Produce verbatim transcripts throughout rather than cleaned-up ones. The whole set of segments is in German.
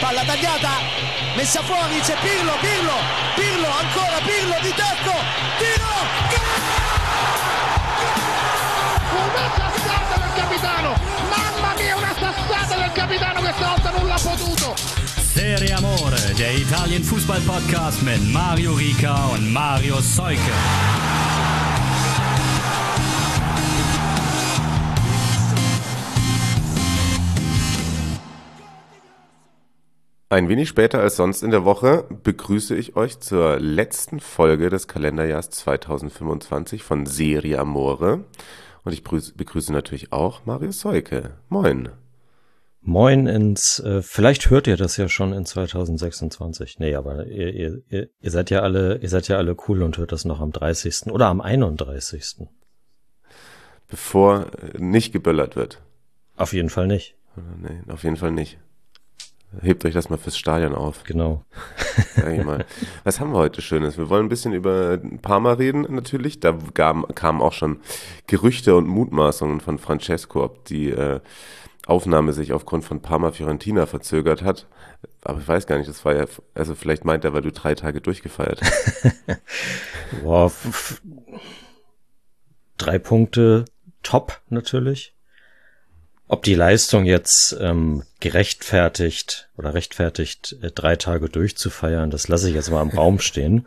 palla tagliata, messa fuori, c'è Pirlo, Pirlo, Pirlo, ancora Pirlo di tacco, tiro, una sassata del capitano, mamma mia, una sassata del capitano, questa volta non l'ha potuto. Serie Amore, der Italien-Fußball-Podcast mit Mario Rica und Mario Seuke. Ein wenig später als sonst in der Woche begrüße ich euch zur letzten Folge des Kalenderjahrs zweitausendfünfundzwanzig von Serie Amore. Und ich begrüße natürlich auch Mario Seuke. Moin. Moin ins, äh, vielleicht hört ihr das ja schon in zweitausendsechsundzwanzig. Nee, aber ihr, ihr, ihr, ihr seid ja alle, ihr seid ja alle cool und hört das noch am dreißigsten oder am einunddreißigsten. Bevor nicht geböllert wird. Auf jeden Fall nicht. Nee, auf jeden Fall nicht. Hebt euch das mal fürs Stadion auf. Genau. Sag ich mal. Was haben wir heute Schönes? Wir wollen ein bisschen über Parma reden natürlich. Da gab, kamen auch schon Gerüchte und Mutmaßungen von Francesco, ob die äh, Aufnahme sich aufgrund von Parma-Fiorentina verzögert hat. Aber ich weiß gar nicht, das war ja, also vielleicht meint er, weil du drei Tage durchgefeiert hast. Boah, f- f- drei Punkte, top natürlich. Ob die Leistung jetzt ähm, gerechtfertigt oder rechtfertigt, äh, drei Tage durchzufeiern, das lasse ich jetzt mal im Raum stehen.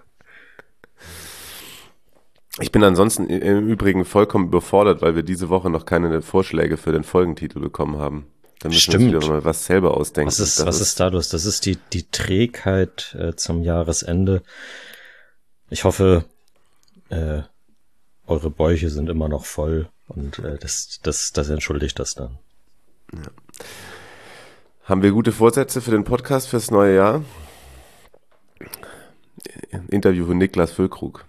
Ich bin ansonsten im Übrigen vollkommen überfordert, weil wir diese Woche noch keine Vorschläge für den Folgentitel bekommen haben. Da müssen Stimmt. wir uns wieder mal was selber ausdenken. Was ist, das was ist da los? Das ist die, die Trägheit äh, zum Jahresende. Ich hoffe, äh, eure Bäuche sind immer noch voll und äh, das, das, das entschuldigt das dann. Ja. Haben wir gute Vorsätze für den Podcast fürs neue Jahr? Interview von Niklas Füllkrug.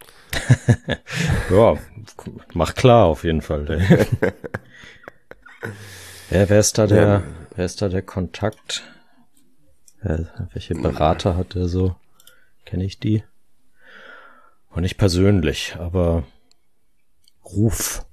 Ja, mach klar auf jeden Fall. wer, wer ist da der, Ja. wer ist da der Kontakt? Wer, welche Berater hat er so? Kenne ich die? Und nicht persönlich, aber Ruf.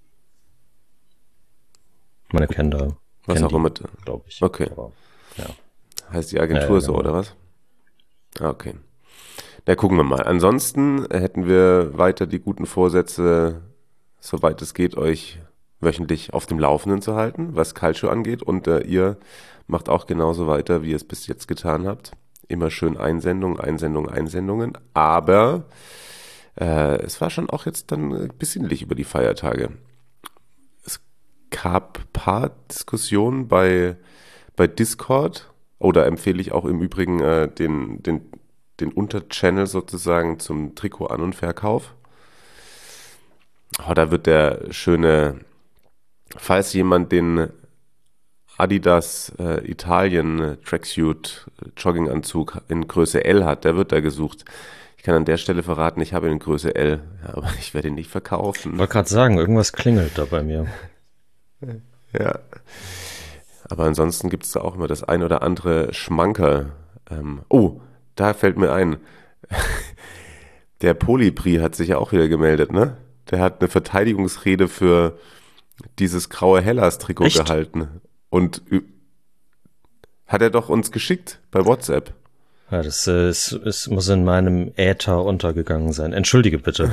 Meine kennen da. Was kennen auch die, immer. glaube ich. Okay. Aber, ja. Heißt die Agentur Ja, ja, so, genau. oder was? Ah, okay. Na, gucken wir mal. Ansonsten hätten wir weiter die guten Vorsätze, soweit es geht, euch wöchentlich auf dem Laufenden zu halten, was Calcio angeht. Und äh, ihr macht auch genauso weiter, wie ihr es bis jetzt getan habt. Immer schön Einsendungen, Einsendungen, Einsendungen. Aber äh, es war schon auch jetzt dann ein bisschen Licht über die Feiertage. Es gab ein paar Diskussionen bei, bei Discord. Oder empfehle ich auch im Übrigen äh, den, den, den Unterchannel sozusagen zum Trikot-An- und Verkauf. Oh, da wird der schöne, falls jemand den Adidas äh, Italien Tracksuit Jogginganzug in Größe L hat, der wird da gesucht. Ich kann an der Stelle verraten, ich habe ihn in Größe L, ja, aber ich werde ihn nicht verkaufen. Ich wollte gerade sagen, irgendwas klingelt da bei mir. Ja. Aber ansonsten gibt es da auch immer das ein oder andere Schmankerl. Ähm, oh, da fällt mir ein, der Polibri hat sich ja auch wieder gemeldet, ne? Der hat eine Verteidigungsrede für dieses graue Hellas-Trikot Echt? gehalten. Und ü- hat er doch uns geschickt bei WhatsApp. Ja, das äh, ist, es muss in meinem Äther untergegangen sein. Entschuldige bitte.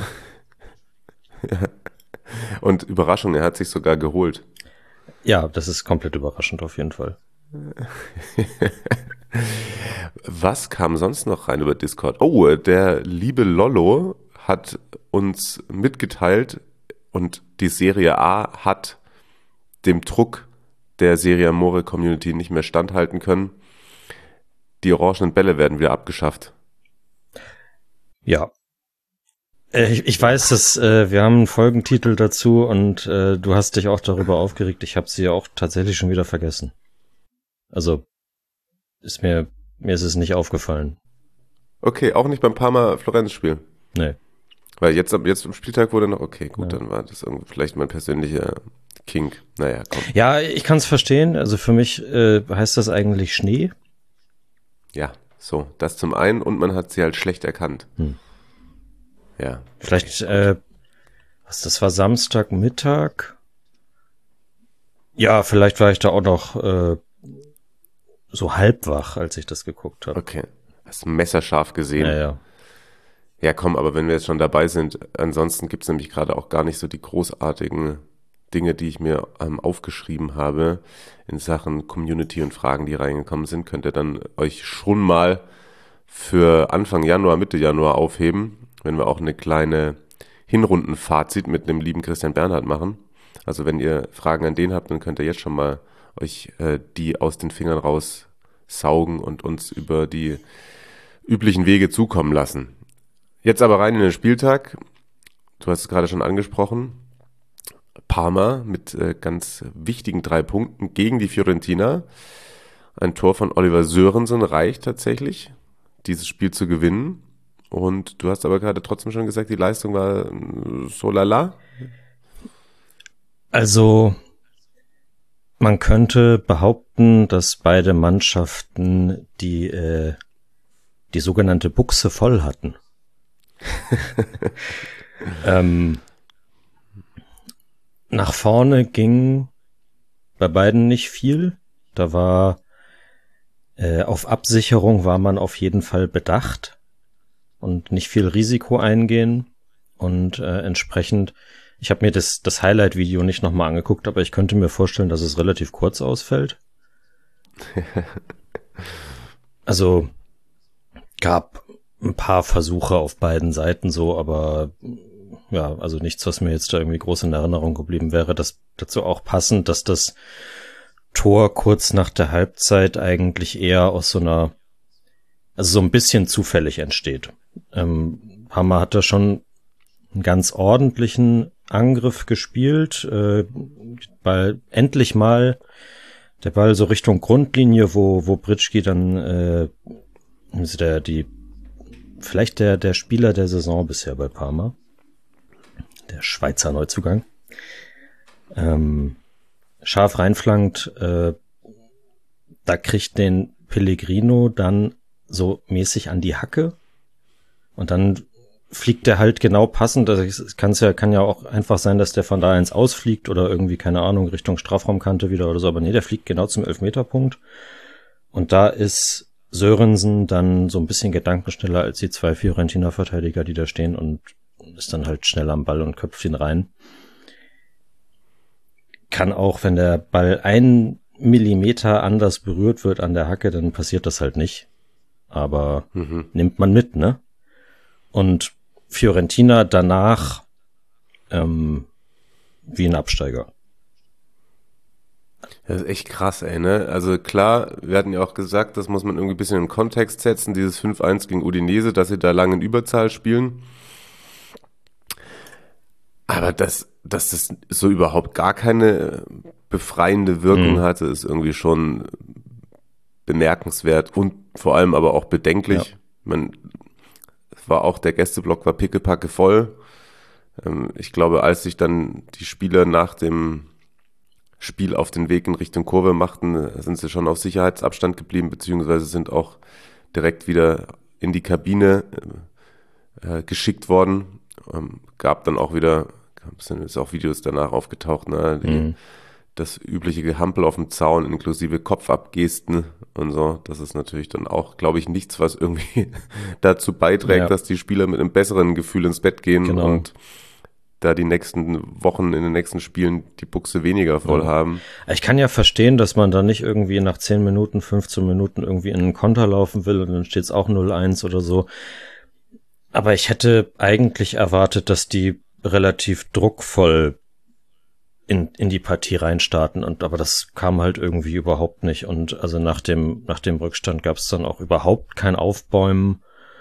Und Überraschung, er hat sich sogar geholt. Ja, das ist komplett überraschend auf jeden Fall. Was kam sonst noch rein über Discord? Oh, der liebe Lollo hat uns mitgeteilt und die Serie A hat dem Druck der Serie Amore Community nicht mehr standhalten können. Die orangenen Bälle werden wieder abgeschafft. Ja. Äh, ich, ich weiß, dass äh, wir haben einen Folgentitel dazu und äh, du hast dich auch darüber aufgeregt. Ich habe sie ja auch tatsächlich schon wieder vergessen. Also ist mir mir ist es nicht aufgefallen. Okay, auch nicht beim Parma-Florenz-Spiel. Nee. Weil jetzt, ab jetzt am Spieltag wurde noch, okay, gut, Ja. dann war das irgendwie vielleicht mein persönlicher Kink. Naja, komm. Ja, ich kann es verstehen. Also für mich äh, heißt das eigentlich Schnee. Ja, so, das zum einen und man hat sie halt schlecht erkannt. Hm. Ja. Vielleicht, äh, was, das war Samstagmittag? Ja, vielleicht war ich da auch noch äh, so halb wach, als ich das geguckt habe. Okay, hast du messerscharf gesehen. Ja, ja. Ja, komm, aber wenn wir jetzt schon dabei sind, ansonsten gibt's nämlich gerade auch gar nicht so die großartigen Dinge, die ich mir ähm, aufgeschrieben habe in Sachen Community und Fragen, die reingekommen sind, könnt ihr dann euch schon mal für Anfang Januar, Mitte Januar aufheben, wenn wir auch eine kleine Hinrundenfazit mit dem lieben Christian Bernhard machen. Also wenn ihr Fragen an den habt, dann könnt ihr jetzt schon mal euch äh, die aus den Fingern raussaugen und uns über die üblichen Wege zukommen lassen. Jetzt aber rein in den Spieltag. Du hast es gerade schon angesprochen. Parma mit äh, ganz wichtigen drei Punkten gegen die Fiorentina. Ein Tor von Oliver Sörensen reicht tatsächlich, dieses Spiel zu gewinnen. Und du hast aber gerade trotzdem schon gesagt, die Leistung war äh, so lala. Also man könnte behaupten, dass beide Mannschaften die, äh, die sogenannte Buchse voll hatten. ähm, nach vorne ging bei beiden nicht viel. Da war äh, auf Absicherung war man auf jeden Fall bedacht und nicht viel Risiko eingehen und äh, entsprechend, ich habe mir das, das Highlight-Video nicht nochmal angeguckt, aber ich könnte mir vorstellen, dass es relativ kurz ausfällt. Also gab ein paar Versuche auf beiden Seiten so, aber ja, also nichts, was mir jetzt da irgendwie groß in Erinnerung geblieben wäre. Das dazu auch passend, dass das Tor kurz nach der Halbzeit eigentlich eher aus so einer, also so ein bisschen zufällig entsteht. Ähm, Parma hat da schon einen ganz ordentlichen Angriff gespielt, äh, weil endlich mal der Ball so Richtung Grundlinie, wo wo Britschki dann äh, ist der die vielleicht der der Spieler der Saison bisher bei Parma, der Schweizer Neuzugang, ähm, scharf reinflankt, äh, da kriegt den Pellegrino dann so mäßig an die Hacke und dann fliegt der halt genau passend. Also es kann's ja, kann ja auch einfach sein, dass der von da ins Ausfliegt oder irgendwie, keine Ahnung, Richtung Strafraumkante wieder oder so, aber nee, der fliegt genau zum Elfmeterpunkt und da ist Sörensen dann so ein bisschen gedankenschneller als die zwei Fiorentina-Verteidiger, die da stehen und ist dann halt schnell am Ball und köpft ihn rein. Kann auch, wenn der Ball einen Millimeter anders berührt wird an der Hacke, dann passiert das halt nicht. Aber mhm. nimmt man mit, ne? Und Fiorentina danach ähm, wie ein Absteiger. Das ist echt krass, ey, ne? Also klar, wir hatten ja auch gesagt, das muss man irgendwie ein bisschen in Kontext setzen, dieses fünf eins gegen Udinese, dass sie da lange in Überzahl spielen. Aber dass, dass das so überhaupt gar keine befreiende Wirkung mhm. hatte, ist irgendwie schon bemerkenswert und vor allem aber auch bedenklich. Ja. Man, es war auch, der Gästeblock war pickepacke voll. Ähm, ich glaube, als sich dann die Spieler nach dem Spiel auf den Weg in Richtung Kurve machten, sind sie schon auf Sicherheitsabstand geblieben, beziehungsweise sind auch direkt wieder in die Kabine äh, geschickt worden. Ähm, gab dann auch wieder, sind jetzt auch Videos danach aufgetaucht, ne, die, mhm. das übliche Gehampel auf dem Zaun inklusive Kopfabgesten und so. Das ist natürlich dann auch, glaube ich, nichts, was irgendwie dazu beiträgt, ja. dass die Spieler mit einem besseren Gefühl ins Bett gehen genau. und da die nächsten Wochen in den nächsten Spielen die Buchse weniger voll ja. haben. Ich kann ja verstehen, dass man da nicht irgendwie nach zehn Minuten, fünfzehn Minuten irgendwie in einen Konter laufen will und dann steht es auch null eins oder so. Aber ich hätte eigentlich erwartet, dass die relativ druckvoll in in die Partie reinstarten und aber das kam halt irgendwie überhaupt nicht und also nach dem nach dem Rückstand gab es dann auch überhaupt kein Aufbäumen.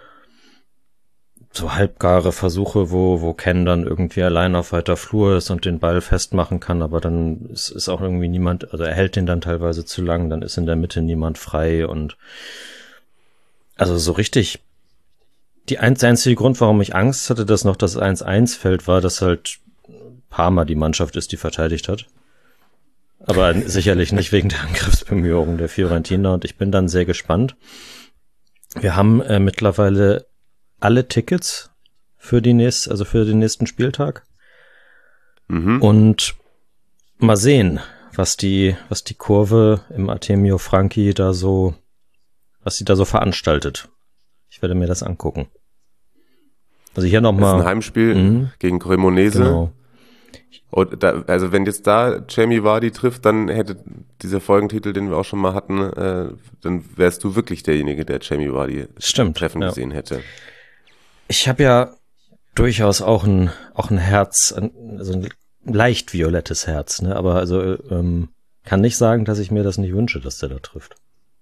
So halbgare Versuche, wo wo Ken dann irgendwie allein auf weiter Flur ist und den Ball festmachen kann, aber dann ist, ist auch irgendwie niemand, also er hält den dann teilweise zu lang, dann ist in der Mitte niemand frei und also so richtig. Die ein, der einzige Grund, warum ich Angst hatte, dass noch das eins eins fällt, war, dass halt Parma die Mannschaft ist, die verteidigt hat. Aber sicherlich nicht wegen der Angriffsbemühungen der Fiorentina und ich bin dann sehr gespannt. Wir haben äh, mittlerweile alle Tickets für die nächst, also für den nächsten Spieltag. Mhm. Und mal sehen, was die, was die Kurve im Artemio Franchi da so, was sie da so veranstaltet. Ich werde mir das angucken. Also hier nochmal. Das ist ein Heimspiel mhm. gegen Cremonese. Genau. Und da, also wenn jetzt da Jamie Vardy trifft, dann hätte dieser Folgentitel, den wir auch schon mal hatten, äh, dann wärst du wirklich derjenige, der Jamie Vardy Stimmt, treffen ja. gesehen hätte. Ich habe ja durchaus auch ein auch ein Herz, ein, also ein leicht violettes Herz, ne? Aber also ähm, kann nicht sagen, dass ich mir das nicht wünsche, dass der da trifft.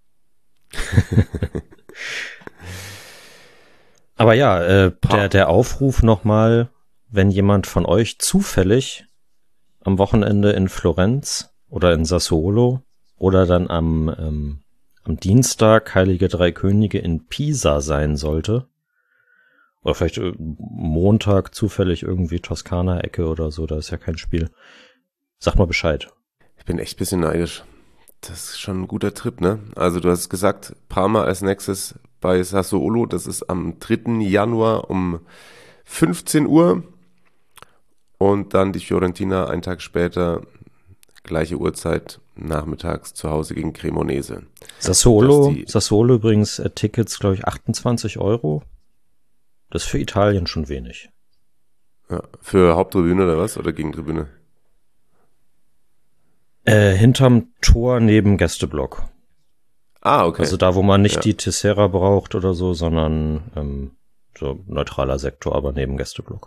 Aber ja, äh, der der Aufruf nochmal, wenn jemand von euch zufällig am Wochenende in Florenz oder in Sassuolo oder dann am ähm, am Dienstag Heilige Drei Könige in Pisa sein sollte, oder vielleicht Montag zufällig irgendwie Toskana-Ecke oder so, da ist ja kein Spiel. Sag mal Bescheid. Ich bin echt ein bisschen neidisch. Das ist schon ein guter Trip, ne? Also du hast gesagt, Parma als nächstes bei Sassuolo, das ist am dritten Januar um fünfzehn Uhr und dann die Fiorentina einen Tag später, gleiche Uhrzeit, nachmittags zu Hause gegen Cremonese. Sassuolo, die, Sassuolo übrigens äh, Tickets, glaube ich, achtundzwanzig Euro. Das ist für Italien schon wenig. Ja, für Haupttribüne oder was? Oder Gegentribüne? Äh, hinterm Tor neben Gästeblock. Ah, okay. Also da, wo man nicht ja. die Tessera braucht oder so, sondern ähm, so neutraler Sektor, aber neben Gästeblock.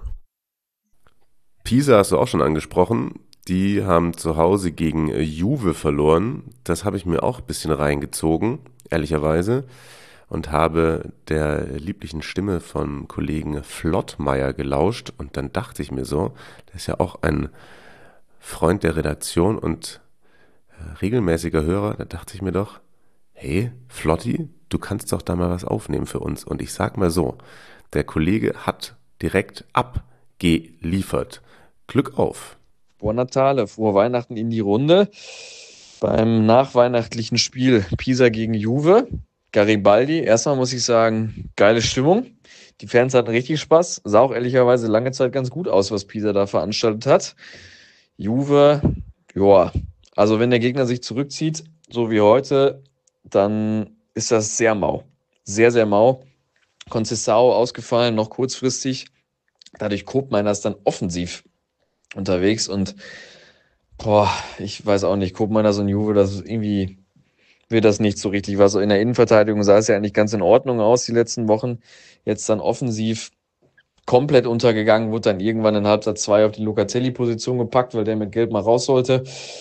Pisa hast du auch schon angesprochen. Die haben zu Hause gegen Juve verloren. Das habe ich mir auch ein bisschen reingezogen, ehrlicherweise. Und habe der lieblichen Stimme von Kollegen Flottmeier gelauscht. Und dann dachte ich mir so, der ist ja auch ein Freund der Redaktion und regelmäßiger Hörer. Da dachte ich mir doch, hey, Flotti, du kannst doch da mal was aufnehmen für uns. Und ich sag mal so, der Kollege hat direkt abgeliefert. Glück auf. Buon Natale, frohe Weihnachten in die Runde. Beim nachweihnachtlichen Spiel Pisa gegen Juve. Garibaldi, erstmal muss ich sagen, geile Stimmung. Die Fans hatten richtig Spaß. Sah auch ehrlicherweise lange Zeit ganz gut aus, was Pisa da veranstaltet hat. Juve, ja, also wenn der Gegner sich zurückzieht, so wie heute, dann ist das sehr mau. Sehr, sehr mau. Conceição ausgefallen, noch kurzfristig. Dadurch Koopmeiners dann offensiv unterwegs und boah, ich weiß auch nicht, Koopmeiners und Juve, das ist irgendwie... wird das nicht so richtig was. In der Innenverteidigung sah es ja eigentlich ganz in Ordnung aus die letzten Wochen. Jetzt dann offensiv komplett untergegangen, wurde dann irgendwann in Halbzeit zwei auf die Locatelli-Position gepackt, weil der mit Gelb mal raus sollte.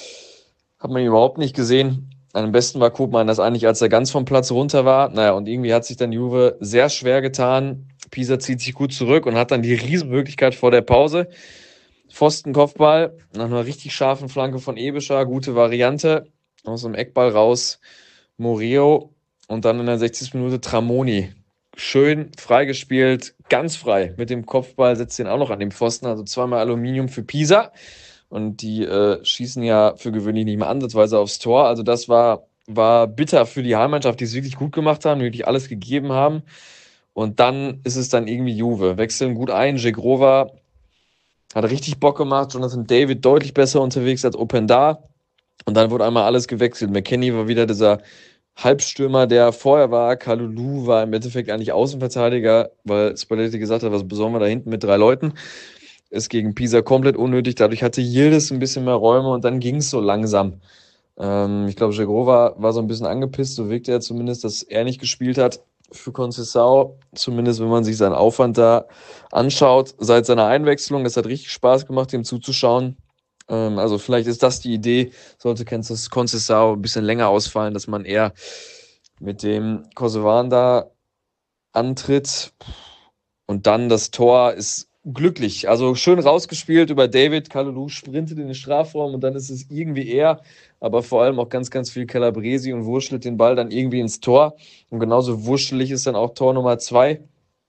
Hat man ihn überhaupt nicht gesehen. Am besten war Koopmann das eigentlich, als er ganz vom Platz runter war. Naja, und irgendwie hat sich dann Juve sehr schwer getan. Pisa zieht sich gut zurück und hat dann die Riesenmöglichkeit vor der Pause. Pfostenkopfball, nach einer richtig scharfen Flanke von Ebischer, gute Variante. Aus dem Eckball raus, Murillo und dann in der sechzigsten Minute Tramoni. Schön freigespielt, ganz frei mit dem Kopfball, setzt den auch noch an den Pfosten, also zweimal Aluminium für Pisa. Und die äh, schießen ja für gewöhnlich nicht mehr ansatzweise aufs Tor. Also das war, war bitter für die Heimmannschaft, die es wirklich gut gemacht haben, die wirklich alles gegeben haben. Und dann ist es dann irgendwie Juve. Wechseln gut ein, Žegrova hat richtig Bock gemacht, Jonathan David deutlich besser unterwegs als Openda. Und dann wurde einmal alles gewechselt. McKennie war wieder dieser Halbstürmer, der vorher war. Kalulu war im Endeffekt eigentlich Außenverteidiger, weil Spalletti gesagt hat, was besorgen wir da hinten mit drei Leuten. Ist gegen Pisa komplett unnötig. Dadurch hatte Yildiz ein bisschen mehr Räume und dann ging es so langsam. Ähm, ich glaube, Žegrova war so ein bisschen angepisst. So wirkte er zumindest, dass er nicht gespielt hat für Conceição. Zumindest, wenn man sich seinen Aufwand da anschaut. Seit seiner Einwechslung, das hat richtig Spaß gemacht, ihm zuzuschauen. Also vielleicht ist das die Idee, sollte Conceição ein bisschen länger ausfallen, dass man eher mit dem Kosovan da antritt. Und dann das Tor ist glücklich. Also schön rausgespielt über David. Kalulu sprintet in den Strafraum und dann ist es irgendwie er, aber vor allem auch ganz, ganz viel Calabresi und wurschtelt den Ball dann irgendwie ins Tor. Und genauso wurschelig ist dann auch Tor Nummer zwei,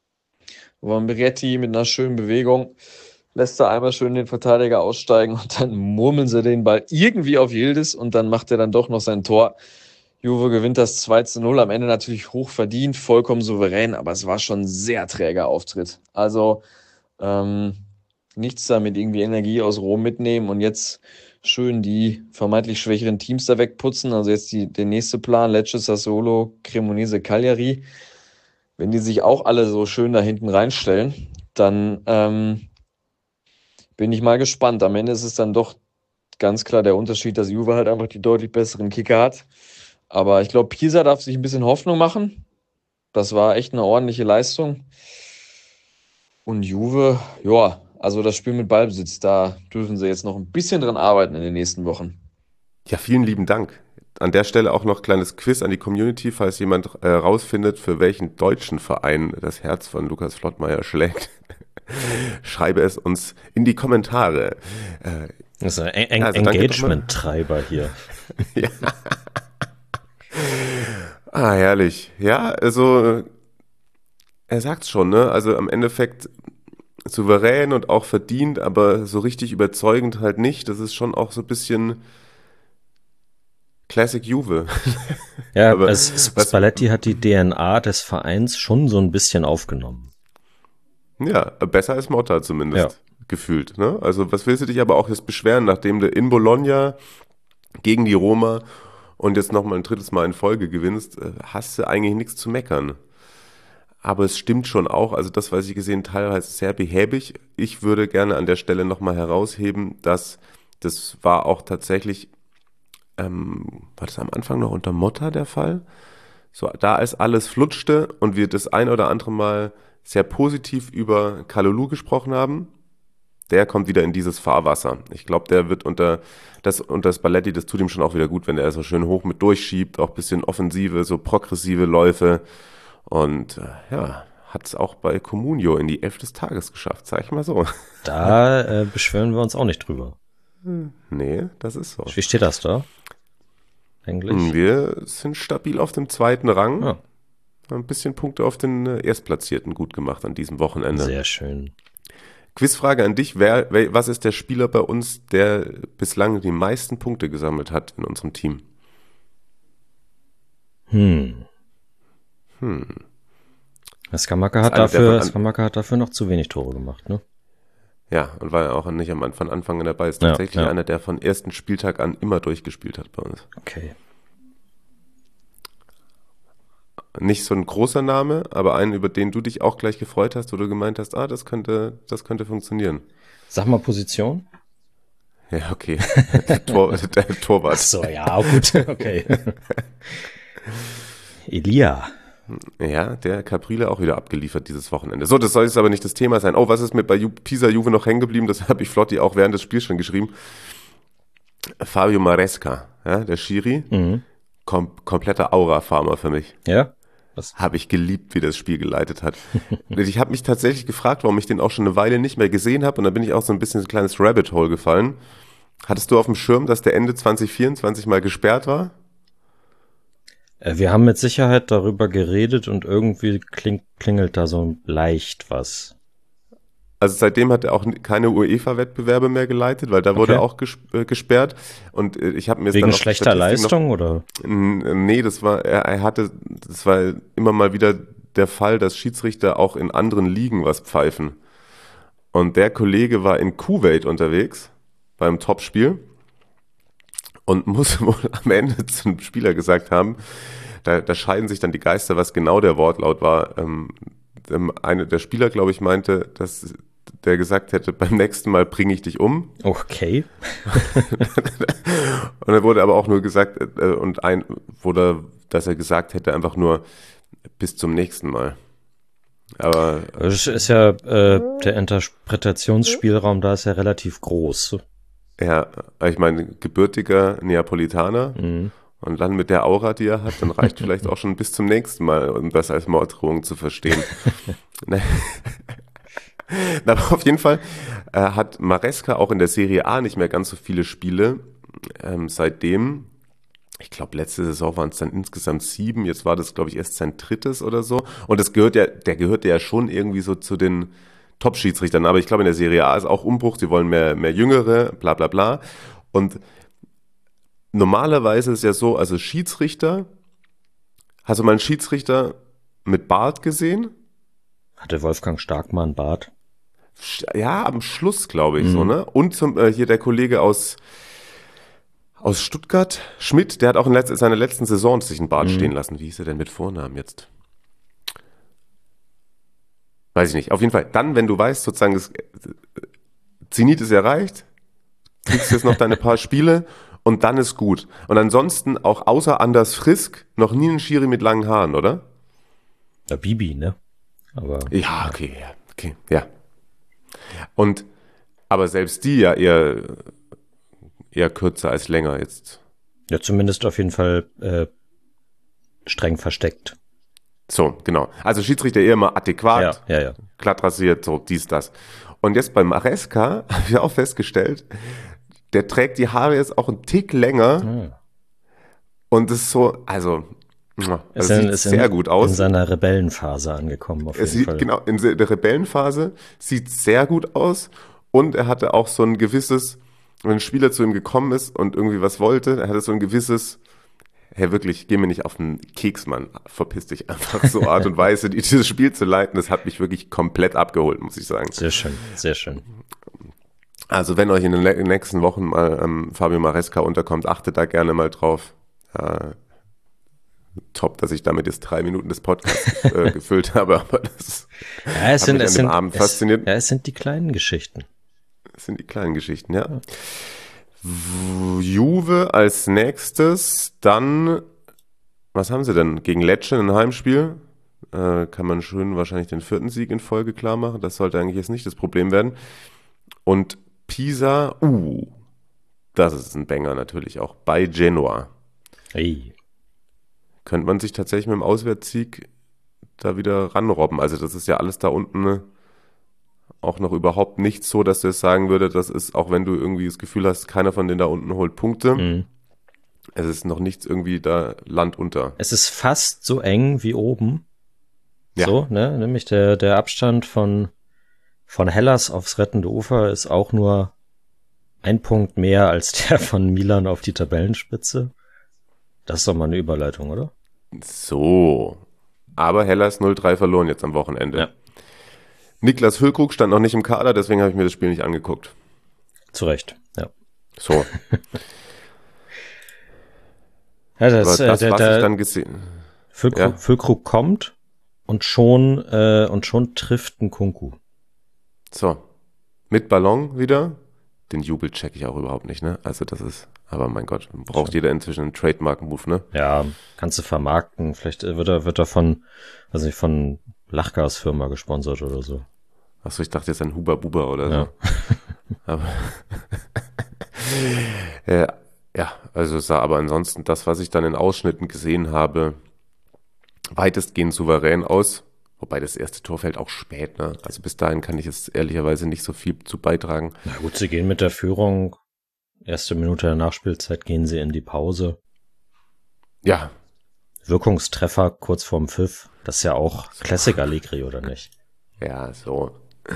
wo Miretti mit einer schönen Bewegung lässt er einmal schön den Verteidiger aussteigen und dann murmeln sie den Ball irgendwie auf Yildiz und dann macht er dann doch noch sein Tor. Juve gewinnt das zwei zu null, am Ende natürlich hoch verdient, vollkommen souverän, aber es war schon ein sehr träger Auftritt. Also ähm, nichts damit irgendwie Energie aus Rom mitnehmen und jetzt schön die vermeintlich schwächeren Teams da wegputzen. Also jetzt die, der nächste Plan, Lecce, Sassuolo, Cremonese, Cagliari. Wenn die sich auch alle so schön da hinten reinstellen, dann ähm, bin ich mal gespannt. Am Ende ist es dann doch ganz klar der Unterschied, dass Juve halt einfach die deutlich besseren Kicker hat. Aber ich glaube, Pisa darf sich ein bisschen Hoffnung machen. Das war echt eine ordentliche Leistung. Und Juve, ja, also das Spiel mit Ballbesitz, da dürfen sie jetzt noch ein bisschen dran arbeiten in den nächsten Wochen. Ja, vielen lieben Dank. An der Stelle auch noch ein kleines Quiz an die Community, falls jemand äh, rausfindet, für welchen deutschen Verein das Herz von Lukas Flottmeier schlägt. Schreibe es uns in die Kommentare. Äh, Das ist ein en- also Engagement-Treiber hier. Ja. Ah, herrlich. Ja, also er sagt's schon, ne? Also am Endeffekt souverän und auch verdient, aber so richtig überzeugend halt nicht. Das ist schon auch so ein bisschen Classic Juve. Ja, Aber es, was- Spalletti hat die D N A des Vereins schon so ein bisschen aufgenommen. Ja, besser als Motta zumindest, gefühlt. Ne? Also was willst du dich aber auch jetzt beschweren, nachdem du in Bologna gegen die Roma und jetzt nochmal ein drittes Mal in Folge gewinnst, äh, hast du eigentlich nichts zu meckern. Aber es stimmt schon auch, also das, was ich gesehen, teilweise sehr behäbig. Ich würde gerne an der Stelle nochmal herausheben, dass das war auch tatsächlich, ähm, war das am Anfang noch unter Motta der Fall? So, da als alles flutschte und wir das ein oder andere Mal sehr positiv über Kalulu gesprochen haben, der kommt wieder in dieses Fahrwasser. Ich glaube, der wird unter das unter Spalletti, das tut ihm schon auch wieder gut, wenn er so schön hoch mit durchschiebt, auch ein bisschen offensive, so progressive Läufe. Und äh, ja, hat es auch bei Comunio in die Elf des Tages geschafft, sag ich mal so. Da äh, beschweren wir uns auch nicht drüber. Nee, das ist so. Wie steht das da? Eigentlich? Wir sind stabil auf dem zweiten Rang. Ja. Ein bisschen Punkte auf den äh, Erstplatzierten gut gemacht an diesem Wochenende. Sehr schön. Quizfrage an dich, wer, wer, was ist der Spieler bei uns, der bislang die meisten Punkte gesammelt hat in unserem Team? Hm. Hm. Skamaka hat, einer, der dafür, von an- Skamaka hat dafür noch zu wenig Tore gemacht, ne? Ja, und war ja auch nicht am, von Anfang an dabei. Ist Ja, tatsächlich ja. einer, der von ersten Spieltag an immer durchgespielt hat bei uns. Okay. Nicht so ein großer Name, aber einen, über den du dich auch gleich gefreut hast, wo du gemeint hast, ah, das könnte, das könnte funktionieren. Sag mal Position. Ja, okay. Tor, der Torwart. So, ja, gut, okay. Elia. Ja, der Caprile auch wieder abgeliefert dieses Wochenende. So, das soll jetzt aber nicht das Thema sein. Oh, was ist mit bei Ju- Pisa Juve noch hängen geblieben? Das habe ich Flotti auch während des Spiels schon geschrieben. Fabio Maresca, ja, der Schiri, Mhm. kom kompletter Aura-Farmer für mich. Ja? Was? Habe ich geliebt, wie das Spiel geleitet hat. Ich habe mich tatsächlich gefragt, warum ich den auch schon eine Weile nicht mehr gesehen habe. Und da bin ich auch so ein bisschen in so ein kleines Rabbit Hole gefallen. Hattest du auf dem Schirm, dass der Ende zwanzig vierundzwanzig mal gesperrt war? Äh, Wir haben mit Sicherheit darüber geredet und irgendwie kling, klingelt da so leicht was. Also seitdem hat er auch keine UEFA-Wettbewerbe mehr geleitet, weil da wurde Okay. er auch ges äh, gesperrt. Und äh, ich habe mir jetzt Wegen dann noch die schlechter Statistik Leistung oder? Noch, N- nee, das war, er, er hatte, das war immer mal wieder der Fall, dass Schiedsrichter auch in anderen Ligen was pfeifen. Und der Kollege war in Kuwait unterwegs beim Topspiel und muss wohl am Ende zum Spieler gesagt haben, da, da scheiden sich dann die Geister, was genau der Wortlaut war. Ähm, ähm, eine, der Spieler, glaube ich, meinte, dass der gesagt hätte, beim nächsten Mal bringe ich dich um. Okay. Und dann wurde aber auch nur gesagt, äh, und ein wurde, dass er gesagt hätte, einfach nur bis zum nächsten Mal. Aber Das ist ja, äh, der Interpretationsspielraum da ist ja relativ groß. ja, ich meine, gebürtiger Neapolitaner Mhm. und dann mit der Aura, die er hat, dann reicht vielleicht auch schon bis zum nächsten Mal, um das als Morddrohung zu verstehen. Na, aber auf jeden Fall äh, hat Maresca auch in der Serie A nicht mehr ganz so viele Spiele. Ähm, seitdem, ich glaube, letzte Saison waren es dann insgesamt sieben, jetzt war das, glaube ich, erst sein drittes oder so. Und das gehört ja, der gehört ja schon irgendwie so zu den Top-Schiedsrichtern. Aber ich glaube, in der Serie A ist auch Umbruch, sie wollen mehr, mehr Jüngere, bla bla bla. Und normalerweise ist es ja so, also Schiedsrichter, hast du mal einen Schiedsrichter mit Bart gesehen? Hatte Wolfgang Starkmann Bart? Ja, am Schluss, glaube ich, Mhm. so, ne? Und zum, äh, hier der Kollege aus, Aus Stuttgart, Schmidt, der hat auch in letz- seiner letzten Saison sich einen Bart Mhm. stehen lassen. Wie hieß er denn mit Vornamen jetzt? Weiß ich nicht. Auf jeden Fall, dann, wenn du weißt, sozusagen, das Zenit ist erreicht, kriegst du jetzt noch deine paar Spiele und dann ist gut. Und ansonsten auch außer Anders Frisk noch nie einen Schiri mit langen Haaren, oder? Ja, Bibi, ne? Aber Ja, okay, ja, okay, ja. Und, aber selbst die ja eher, eher kürzer als länger jetzt. ja, zumindest auf jeden Fall äh, streng versteckt. So, genau. Also Schiedsrichter eher immer adäquat, Ja, ja, ja. glatt rasiert, so dies, das. Und jetzt beim Maresca habe ich auch festgestellt, der trägt die Haare jetzt auch einen Tick länger Hm. und das ist so, also, das Ist sieht in- ist in- sehr gut aus. In seiner Rebellenphase angekommen, auf Es jeden sieht, Fall. genau, in der Rebellenphase sieht sehr gut aus und er hatte auch so ein gewisses, wenn ein Spieler zu ihm gekommen ist und irgendwie was wollte, er hatte so ein gewisses, hey, wirklich, geh mir nicht auf den Keks, Mann, verpiss dich einfach, so Art und Weise, dieses Spiel zu leiten, das hat mich wirklich komplett abgeholt, muss ich sagen. Sehr schön, sehr schön. Also wenn euch in den le- nächsten Wochen mal ähm, Fabio Maresca unterkommt, achtet da gerne mal drauf. Äh, top, dass ich damit jetzt drei Minuten des Podcasts äh, gefüllt habe, aber das Ja, es hat sind, mich es an sind, dem Abend es, fasziniert. ja, es sind die kleinen Geschichten. Das sind die kleinen Geschichten, ja. W- Juve als nächstes, dann, was haben sie denn? Gegen Lecce ein Heimspiel. Äh, kann man schön wahrscheinlich den vierten Sieg in Folge klar machen. Das sollte eigentlich jetzt nicht das Problem werden. Und Pisa, uh, das ist ein Banger natürlich auch, bei Genoa. Ey. Könnte man sich tatsächlich mit dem Auswärtssieg da wieder ranrobben. Also das ist ja alles da unten, ne? Auch noch überhaupt nicht so, dass du es sagen würde, das ist, auch wenn du irgendwie das Gefühl hast, keiner von denen da unten holt Punkte, Mhm. es ist noch nichts irgendwie da Land unter. Es ist fast so eng wie oben. Ja. So, ne? Nämlich der, der Abstand von, von Hellas aufs rettende Ufer ist auch nur ein Punkt mehr als der von Milan auf die Tabellenspitze. Das ist doch mal eine Überleitung, oder? So. Aber Hellas null drei verloren jetzt am Wochenende. Ja. Niklas Füllkrug stand noch nicht im Kader, deswegen habe ich mir das Spiel nicht angeguckt. Zu Recht, ja. So. Ja, das, Aber das, äh, der, was ich der dann gesehen Füllkrug, ja. Füllkrug kommt und schon, äh, und schon trifft ein Kunku. So. Mit Ballon wieder. Den Jubel check ich auch überhaupt nicht, ne? Also das ist, aber mein Gott, braucht jeder inzwischen einen Trademark-Move, ne? Ja, kannst du vermarkten. Vielleicht äh, wird er, wird er von, weiß nicht, von Lachgasfirma gesponsert oder so. Achso, ich dachte jetzt an Huber Buber oder Ja. so. Aber äh, ja, also es sah aber ansonsten das, was ich dann in Ausschnitten gesehen habe, weitestgehend souverän aus. Wobei das erste Tor fällt auch spät, ne? Also bis dahin kann ich jetzt ehrlicherweise nicht so viel zu beitragen. Na gut, sie gehen mit der Führung. Erste Minute der Nachspielzeit gehen sie in die Pause. Ja, Wirkungstreffer kurz vorm Pfiff. Das ist ja auch Classic Allegri, oder nicht? ja, so.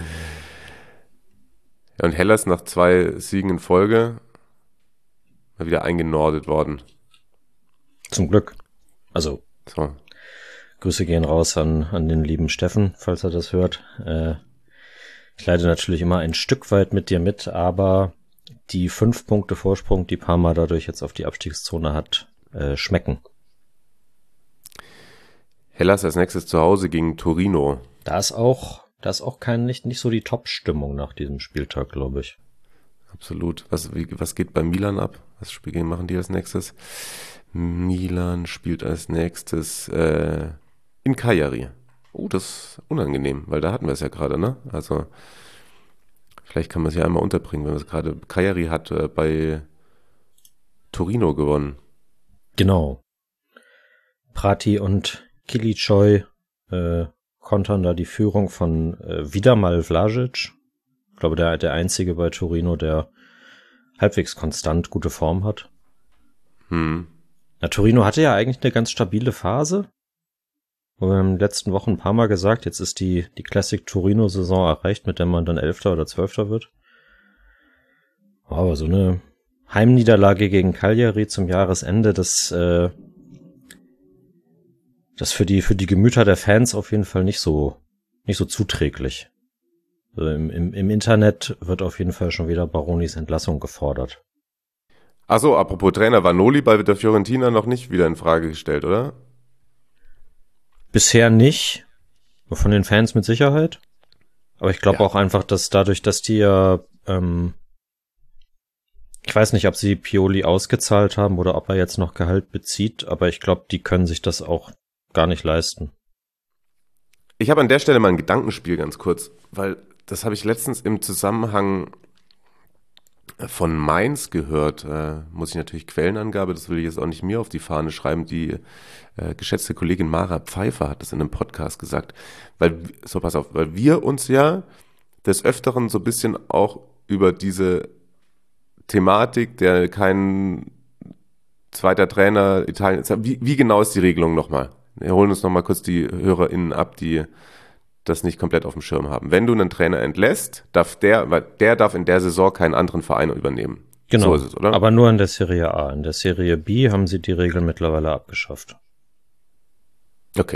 Ja, und Hellas nach zwei Siegen in Folge mal wieder eingenordet worden. Zum Glück. Also, So. Grüße gehen raus an, an den lieben Steffen, falls er das hört. Äh, ich leide natürlich immer ein Stück weit mit dir mit, aber die fünf Punkte Vorsprung, die Parma dadurch jetzt auf die Abstiegszone hat, äh, schmecken. Hellas als nächstes zu Hause gegen Torino. Da ist auch, da ist auch kein, nicht, nicht so die Top-Stimmung nach diesem Spieltag, glaube ich. Absolut. Was, wie, was geht bei Milan ab? Was spielen, machen die als nächstes? Milan spielt als nächstes äh, in Cagliari. Oh, das ist unangenehm, weil da hatten wir es ja gerade, ne? Also vielleicht kann man es ja einmal unterbringen, wenn wir es gerade... Cagliari hat äh, bei Torino gewonnen. Genau. Prati und Kilichoi äh, kontern da die Führung von äh, wieder mal Vlasic. Ich glaube, der, der einzige bei Torino, der halbwegs konstant gute Form hat. Hm. Na, Torino hatte ja eigentlich eine ganz stabile Phase. Und wir haben in den letzten Wochen ein paar Mal gesagt, jetzt ist die, die Classic Torino-Saison erreicht, mit der man dann Elfter oder Zwölfter wird. Aber so eine Heimniederlage gegen Cagliari zum Jahresende, das, äh, das für die, für die Gemüter der Fans auf jeden Fall nicht so, nicht so zuträglich. Also im, im, im Internet wird auf jeden Fall schon wieder Baronis Entlassung gefordert. Achso, apropos Trainer, Vanoli bei der Fiorentina noch nicht wieder in Frage gestellt, oder? Bisher nicht. Von den Fans mit Sicherheit. Aber ich glaube Ja. auch einfach, dass dadurch, dass die ja, ähm, ich weiß nicht, ob sie Pioli ausgezahlt haben oder ob er jetzt noch Gehalt bezieht, aber ich glaube, die können sich das auch gar nicht leisten. Ich habe an der Stelle mal ein Gedankenspiel ganz kurz, weil das habe ich letztens im Zusammenhang von Mainz gehört. Äh, muss ich natürlich Quellenangabe, das will ich jetzt auch nicht mir auf die Fahne schreiben. Die äh, geschätzte Kollegin Mara Pfeiffer hat das in einem Podcast gesagt. Weil, so pass auf, weil wir uns ja des Öfteren so ein bisschen auch über diese Thematik, der kein zweiter Trainer Italien, wie, wie genau ist die Regelung nochmal? Wir holen uns nochmal kurz die HörerInnen ab, die das nicht komplett auf dem Schirm haben. Wenn du einen Trainer entlässt, darf der, weil der darf in der Saison keinen anderen Verein übernehmen. Genau, So ist es, oder? aber nur in der Serie A. In der Serie B haben sie die Regel mittlerweile abgeschafft. Okay.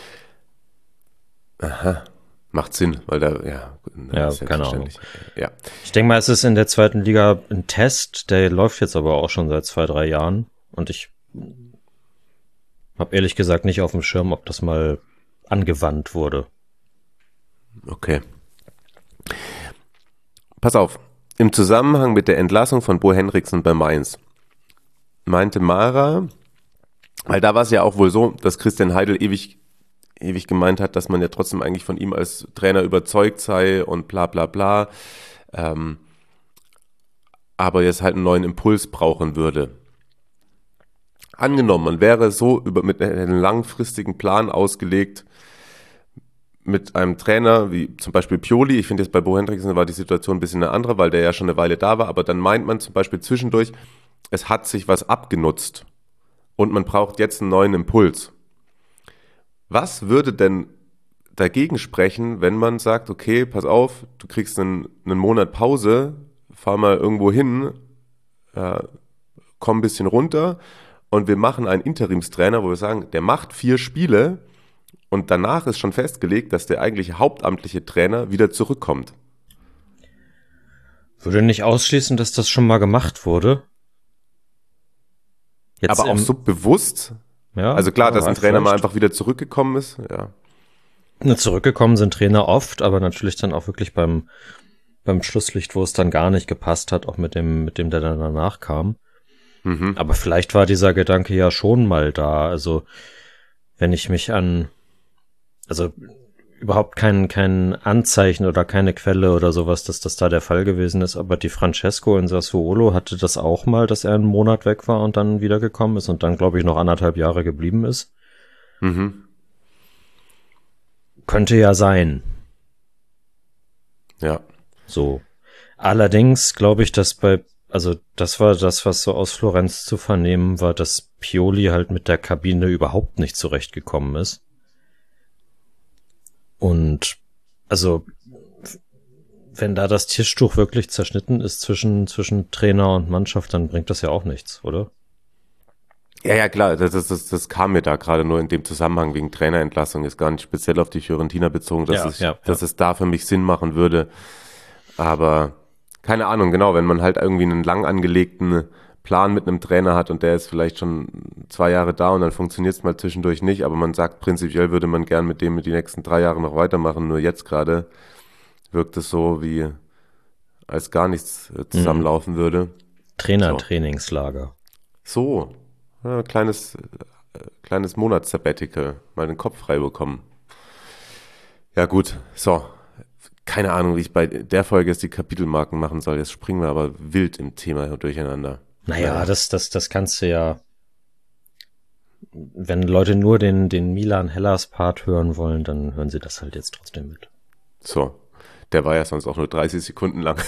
Aha. Macht Sinn, weil da, ja, Ja, selbstverständlich. Ja. Ich denke mal, es ist in der zweiten Liga ein Test, der läuft jetzt aber auch schon seit zwei, drei Jahren und ich habe ehrlich gesagt nicht auf dem Schirm, ob das mal angewandt wurde. Okay. Pass auf. Im Zusammenhang mit der Entlassung von Bo Henriksen bei Mainz meinte Mara, weil da war es ja auch wohl so, dass Christian Heidel ewig, ewig gemeint hat, dass man ja trotzdem eigentlich von ihm als Trainer überzeugt sei und bla bla bla, ähm, aber jetzt halt einen neuen Impuls brauchen würde. Angenommen, man wäre so über, mit einem langfristigen Plan ausgelegt, mit einem Trainer wie zum Beispiel Pioli. Ich finde jetzt bei Bo Henriksen war die Situation ein bisschen eine andere, weil der ja schon eine Weile da war, aber dann meint man zum Beispiel zwischendurch, es hat sich was abgenutzt und man braucht jetzt einen neuen Impuls. Was würde denn dagegen sprechen, wenn man sagt, okay, pass auf, du kriegst einen, einen Monat Pause, fahr mal irgendwo hin, äh, komm ein bisschen runter und wir machen einen Interimstrainer, wo wir sagen, der macht vier Spiele und danach ist schon festgelegt, dass der eigentliche hauptamtliche Trainer wieder zurückkommt. Würde nicht ausschließen, dass das schon mal gemacht wurde. Jetzt Aber auch im- so bewusst, ja, also klar, dass ein Trainer mal vielleicht. einfach wieder zurückgekommen ist, ja. Na, zurückgekommen sind Trainer oft, aber natürlich dann auch wirklich beim, beim Schlusslicht, wo es dann gar nicht gepasst hat, auch mit dem, mit dem, der dann danach kam. Mhm. Aber vielleicht war dieser Gedanke ja schon mal da. Also, wenn ich mich an, also überhaupt kein, kein Anzeichen oder keine Quelle oder sowas, dass das da der Fall gewesen ist, aber die Francesco in Sassuolo hatte das auch mal, dass er einen Monat weg war und dann wiedergekommen ist und dann, glaube ich, noch anderthalb Jahre geblieben ist. Mhm. Könnte ja sein. Ja. So. Allerdings glaube ich, dass bei, also das war das, was so aus Florenz zu vernehmen war, dass Pioli halt mit der Kabine überhaupt nicht zurechtgekommen ist. Und also wenn da das Tischtuch wirklich zerschnitten ist zwischen zwischen Trainer und Mannschaft, dann bringt das ja auch nichts, oder? Ja, ja, klar, das, das, das, das kam mir da gerade nur in dem Zusammenhang wegen Trainerentlassung, ist gar nicht speziell auf die Fiorentina bezogen, dass, Ja, es, ja, dass ja. es da für mich Sinn machen würde. Aber keine Ahnung, genau, wenn man halt irgendwie einen lang angelegten Plan mit einem Trainer hat und der ist vielleicht schon zwei Jahre da und dann funktioniert es mal zwischendurch nicht, aber man sagt, prinzipiell würde man gern mit dem die nächsten drei Jahre noch weitermachen, nur jetzt gerade wirkt es so, wie als gar nichts äh, zusammenlaufen würde. Trainer-Trainingslager. So, ja, kleines, äh, kleines Monats-Sabbatical, mal den Kopf frei bekommen. Ja gut, so, keine Ahnung, wie ich bei der Folge jetzt die Kapitelmarken machen soll. Jetzt springen wir aber wild im Thema durcheinander. Naja, das, das, das kannst du ja, wenn Leute nur den, den Milan-Hellas-Part hören wollen, dann hören sie das halt jetzt trotzdem mit. So, der war ja sonst auch nur dreißig Sekunden lang.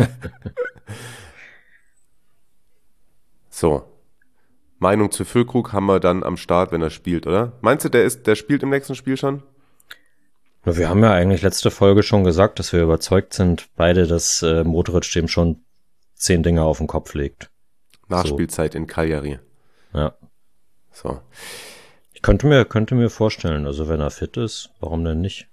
So, Meinung zu Füllkrug haben wir dann am Start, wenn er spielt, oder? Meinst du, der ist, der spielt im nächsten Spiel schon? Na, wir haben ja eigentlich letzte Folge schon gesagt, dass wir überzeugt sind, beide, dass äh, Modric dem schon zehn Dinger auf den Kopf legt. Nachspielzeit in Cagliari. Ja. So. Ich könnte mir, könnte mir vorstellen, also wenn er fit ist, warum denn nicht?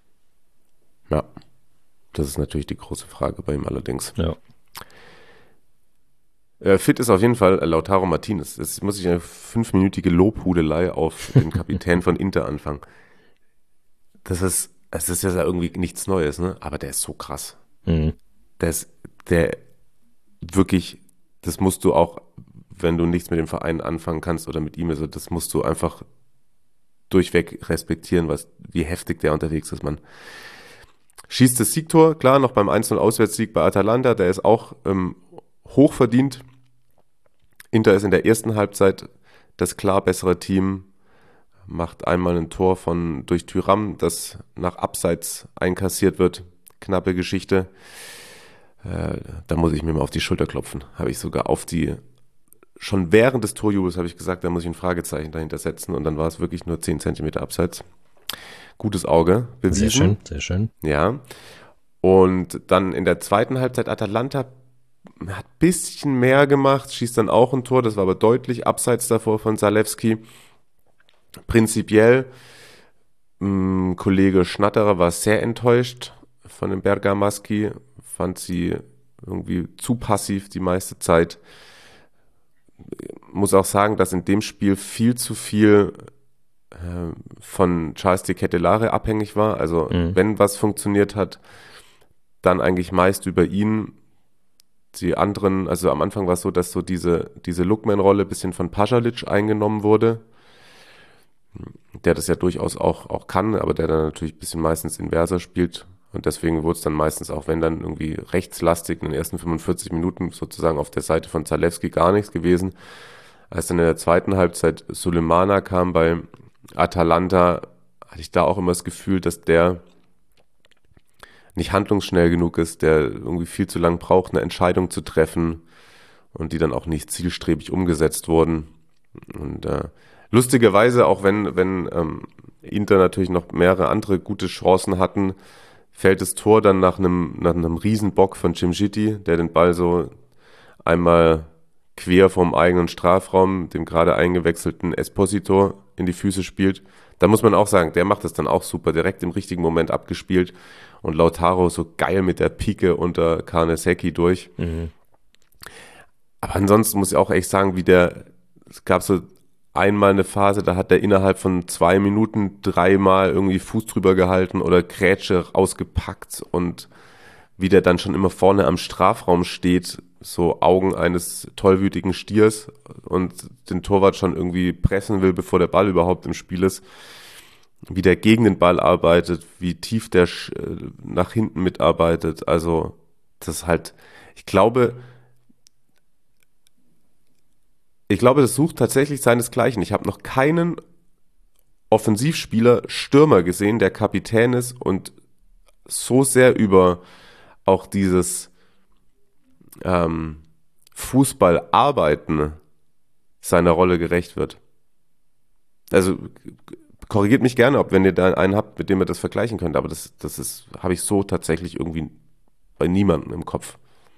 Äh, fit ist auf jeden Fall Lautaro Martinez. Jetzt muss ich eine fünfminütige Lobhudelei auf den Kapitän von Inter anfangen. Das ist, das ist ja irgendwie nichts Neues, ne? Aber der ist so krass. Mhm. Der ist, der wirklich, das musst du auch, wenn du nichts mit dem Verein anfangen kannst oder mit ihm, also das musst du einfach durchweg respektieren, was, wie heftig der unterwegs ist, man. Schießt das Siegtor, klar, noch beim eins null Auswärtssieg bei Atalanta, der ist auch ähm, hochverdient. Inter ist in der ersten Halbzeit das klar bessere Team, macht einmal ein Tor von durch Thuram, das nach Abseits einkassiert wird. Knappe Geschichte. Äh, da muss ich mir mal auf die Schulter klopfen. Habe ich sogar auf die, schon während des Torjubels habe ich gesagt, da muss ich ein Fragezeichen dahinter setzen und dann war es wirklich nur zehn Zentimeter Abseits. Gutes Auge bewiesen. Sehr schön, sehr schön. Ja. Und dann in der zweiten Halbzeit Atalanta hat ein bisschen mehr gemacht, schießt dann auch ein Tor, das war aber deutlich abseits davor von Zalewski. Prinzipiell, mh, Kollege Schnatterer war sehr enttäuscht von dem Bergamaschi, fand sie irgendwie zu passiv die meiste Zeit. Muss auch sagen, dass in dem Spiel viel zu viel äh, von Charles de Kettelare abhängig war. Also mhm. wenn was funktioniert hat, dann eigentlich meist über ihn. Die anderen, also am Anfang war es so, dass so diese, diese Lookman-Rolle ein bisschen von Pasalic eingenommen wurde, der das ja durchaus auch, auch kann, aber der dann natürlich ein bisschen meistens inverser spielt und deswegen wurde es dann meistens auch, wenn dann irgendwie rechtslastig in den ersten fünfundvierzig Minuten sozusagen auf der Seite von Zalewski gar nichts gewesen. Als dann in der zweiten Halbzeit Sulemana kam bei Atalanta, hatte ich da auch immer das Gefühl, dass der nicht handlungsschnell genug ist, der irgendwie viel zu lang braucht, eine Entscheidung zu treffen und die dann auch nicht zielstrebig umgesetzt wurden. Und äh, lustigerweise, auch wenn, wenn ähm, Inter natürlich noch mehrere andere gute Chancen hatten, fällt das Tor dann nach einem, nach einem Riesenbock von Cimciti, der den Ball so einmal quer vom eigenen Strafraum, dem gerade eingewechselten Esposito, in die Füße spielt. Da muss man auch sagen, der macht das dann auch super, direkt im richtigen Moment abgespielt und Lautaro so geil mit der Pike unter Karnesecki durch. Mhm. Aber ansonsten muss ich auch echt sagen, wie der, es gab so einmal eine Phase, da hat der innerhalb von zwei Minuten dreimal irgendwie Fuß drüber gehalten oder Grätsche ausgepackt und wie der dann schon immer vorne am Strafraum steht, so Augen eines tollwütigen Stiers und den Torwart schon irgendwie pressen will, bevor der Ball überhaupt im Spiel ist. Wie der gegen den Ball arbeitet, wie tief der nach hinten mitarbeitet. Also das ist halt, ich glaube, ich glaube, das sucht tatsächlich seinesgleichen. Ich habe noch keinen Offensivspieler, Stürmer gesehen, der Kapitän ist und so sehr über auch dieses ähm, Fußballarbeiten seiner Rolle gerecht wird. Also korrigiert mich gerne, ob wenn ihr da einen habt, mit dem ihr das vergleichen könnt, aber das, das ist, habe ich so tatsächlich irgendwie bei niemandem im Kopf.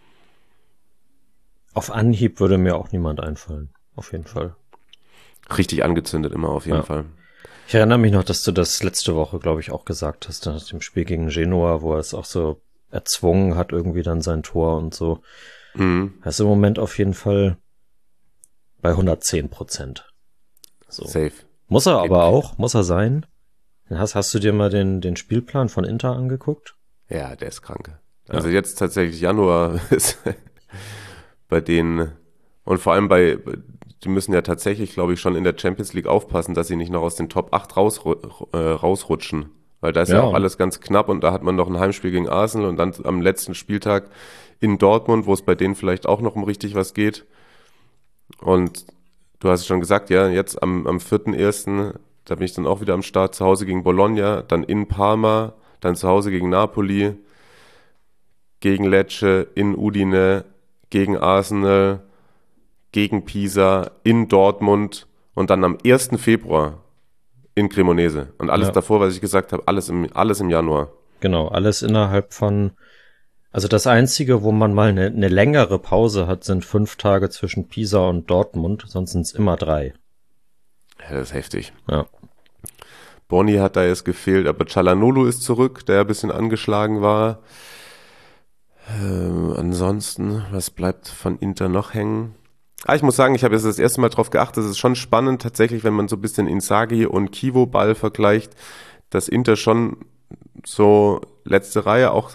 Auf Anhieb würde mir auch niemand einfallen, auf jeden Fall. Richtig angezündet immer auf jeden ja. Fall. Ich erinnere mich noch, dass du das letzte Woche, glaube ich, auch gesagt hast, nach dem Spiel gegen Genoa, wo er es auch so erzwungen hat, irgendwie dann sein Tor und so. Mhm. Er ist im Moment auf jeden Fall bei hundertzehn Prozent. So. Safe. Muss er aber auch, muss er sein. Hast, hast du dir mal den, den Spielplan von Inter angeguckt? Ja, der ist krank. Also ja. Jetzt tatsächlich Januar ist bei denen und vor allem bei, die müssen ja tatsächlich, glaube ich, schon in der Champions League aufpassen, dass sie nicht noch aus den Top acht raus, äh, rausrutschen. Weil da ist ja. ja auch alles ganz knapp und da hat man noch ein Heimspiel gegen Arsenal und dann am letzten Spieltag in Dortmund, wo es bei denen vielleicht auch noch um richtig was geht. Und du hast es schon gesagt, ja, jetzt am, am vierten ersten da bin ich dann auch wieder am Start, zu Hause gegen Bologna, dann in Parma, dann zu Hause gegen Napoli, gegen Lecce, in Udine, gegen Arsenal, gegen Pisa, in Dortmund und dann am ersten Februar in Cremonese. Und alles ja. davor, was ich gesagt habe, alles im, alles im Januar. Genau, alles innerhalb von, also das Einzige, wo man mal eine, eine längere Pause hat, sind fünf Tage zwischen Pisa und Dortmund, sonst sind es immer drei. Ja, das ist heftig. Ja. Boni hat da jetzt gefehlt, aber Çalhanoğlu ist zurück, der ein bisschen angeschlagen war. Ähm, ansonsten, was bleibt von Inter noch hängen? Ah, ich muss sagen, ich habe jetzt das erste Mal drauf geachtet, es ist schon spannend tatsächlich, wenn man so ein bisschen Inzaghi und Kivo-Ball vergleicht, dass Inter schon so letzte Reihe auch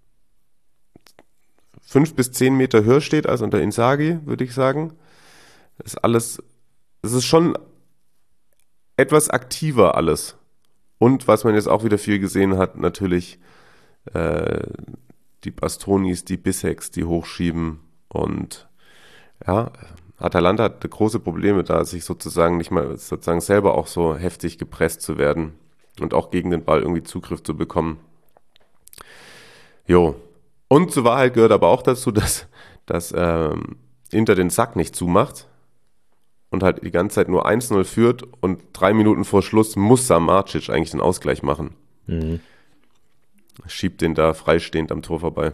fünf bis zehn Meter höher steht als unter Inzaghi, würde ich sagen. Das ist alles, es ist schon etwas aktiver alles. Und was man jetzt auch wieder viel gesehen hat, natürlich äh, die Bastonis, die Bisseks, die hochschieben. Und ja, Atalanta hatte große Probleme da, sich sozusagen nicht mal sozusagen selber auch so heftig gepresst zu werden und auch gegen den Ball irgendwie Zugriff zu bekommen. Jo. Und zur Wahrheit gehört aber auch dazu, dass, dass ähm, Inter den Sack nicht zumacht und halt die ganze Zeit nur eins null führt und drei Minuten vor Schluss muss Samardzic eigentlich den Ausgleich machen. Mhm. Schiebt den da freistehend am Tor vorbei.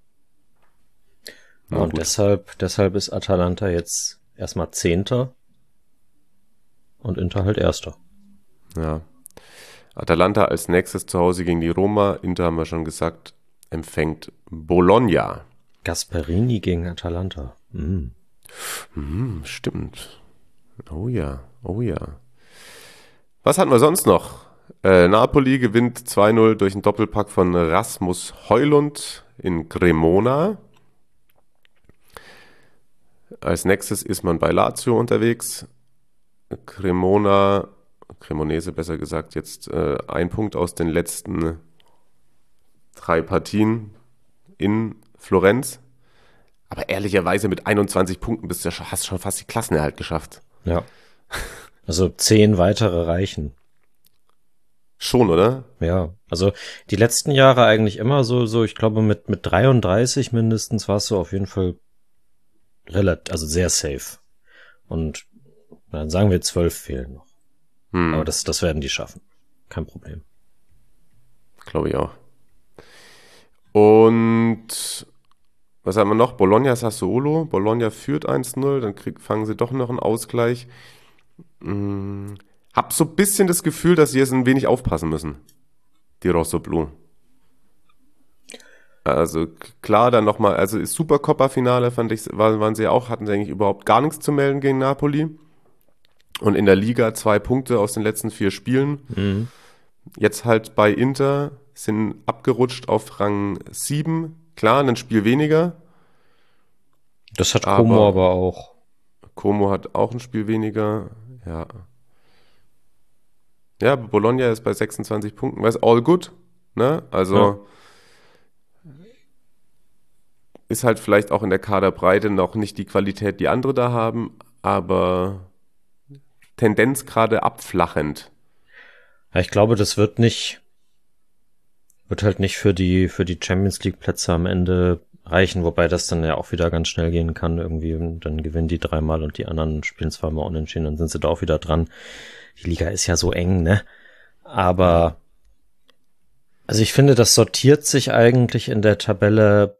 Ja, und deshalb, deshalb ist Atalanta jetzt erstmal Zehnter und Inter halt Erster. Ja. Atalanta als nächstes zu Hause gegen die Roma. Inter haben wir schon gesagt, empfängt Bologna. Gasperini gegen Atalanta. Mhm. Mhm, stimmt. Oh ja, oh ja. Was hatten wir sonst noch? Äh, Napoli gewinnt zwei null durch einen Doppelpack von Rasmus Højlund in Cremona. Als nächstes ist man bei Lazio unterwegs. Cremona, Cremonese besser gesagt, jetzt äh, ein Punkt aus den letzten drei Partien in Florenz. Aber ehrlicherweise mit einundzwanzig Punkten bist du ja schon, hast schon fast die Klassenerhalt geschafft. Ja. Also zehn weitere reichen. Schon, oder? Ja, also die letzten Jahre eigentlich immer so, so ich glaube mit mit dreiunddreißig mindestens warst du auf jeden Fall relativ, also sehr safe. Und dann sagen wir zwölf fehlen noch. Hm. Aber das, das werden die schaffen. Kein Problem. Glaube ich auch. Und was haben wir noch? Bologna Sassuolo. Bologna führt eins null, dann krieg, fangen sie doch noch einen Ausgleich. Hm. Hab so ein bisschen das Gefühl, dass sie jetzt ein wenig aufpassen müssen. Die Rossoblu. Also klar, dann nochmal, also das Supercoppa-Finale fand ich, waren sie auch, hatten sie eigentlich überhaupt gar nichts zu melden gegen Napoli. Und in der Liga zwei Punkte aus den letzten vier Spielen. Mhm. Jetzt halt bei Inter, sind abgerutscht auf Rang sieben. Klar, ein Spiel weniger. Das hat Como aber, aber auch. Como hat auch ein Spiel weniger, ja. Ja, Bologna ist bei sechsundzwanzig Punkten, weil es all good, ne? Also ja. Ist halt vielleicht auch in der Kaderbreite noch nicht die Qualität, die andere da haben, aber Tendenz gerade abflachend. Ja, ich glaube, das wird nicht, wird halt nicht für die, für die Champions League Plätze am Ende reichen, wobei das dann ja auch wieder ganz schnell gehen kann irgendwie, dann gewinnen die dreimal und die anderen spielen zweimal unentschieden, dann sind sie da auch wieder dran. Die Liga ist ja so eng, ne? Aber also ich finde, das sortiert sich eigentlich in der Tabelle,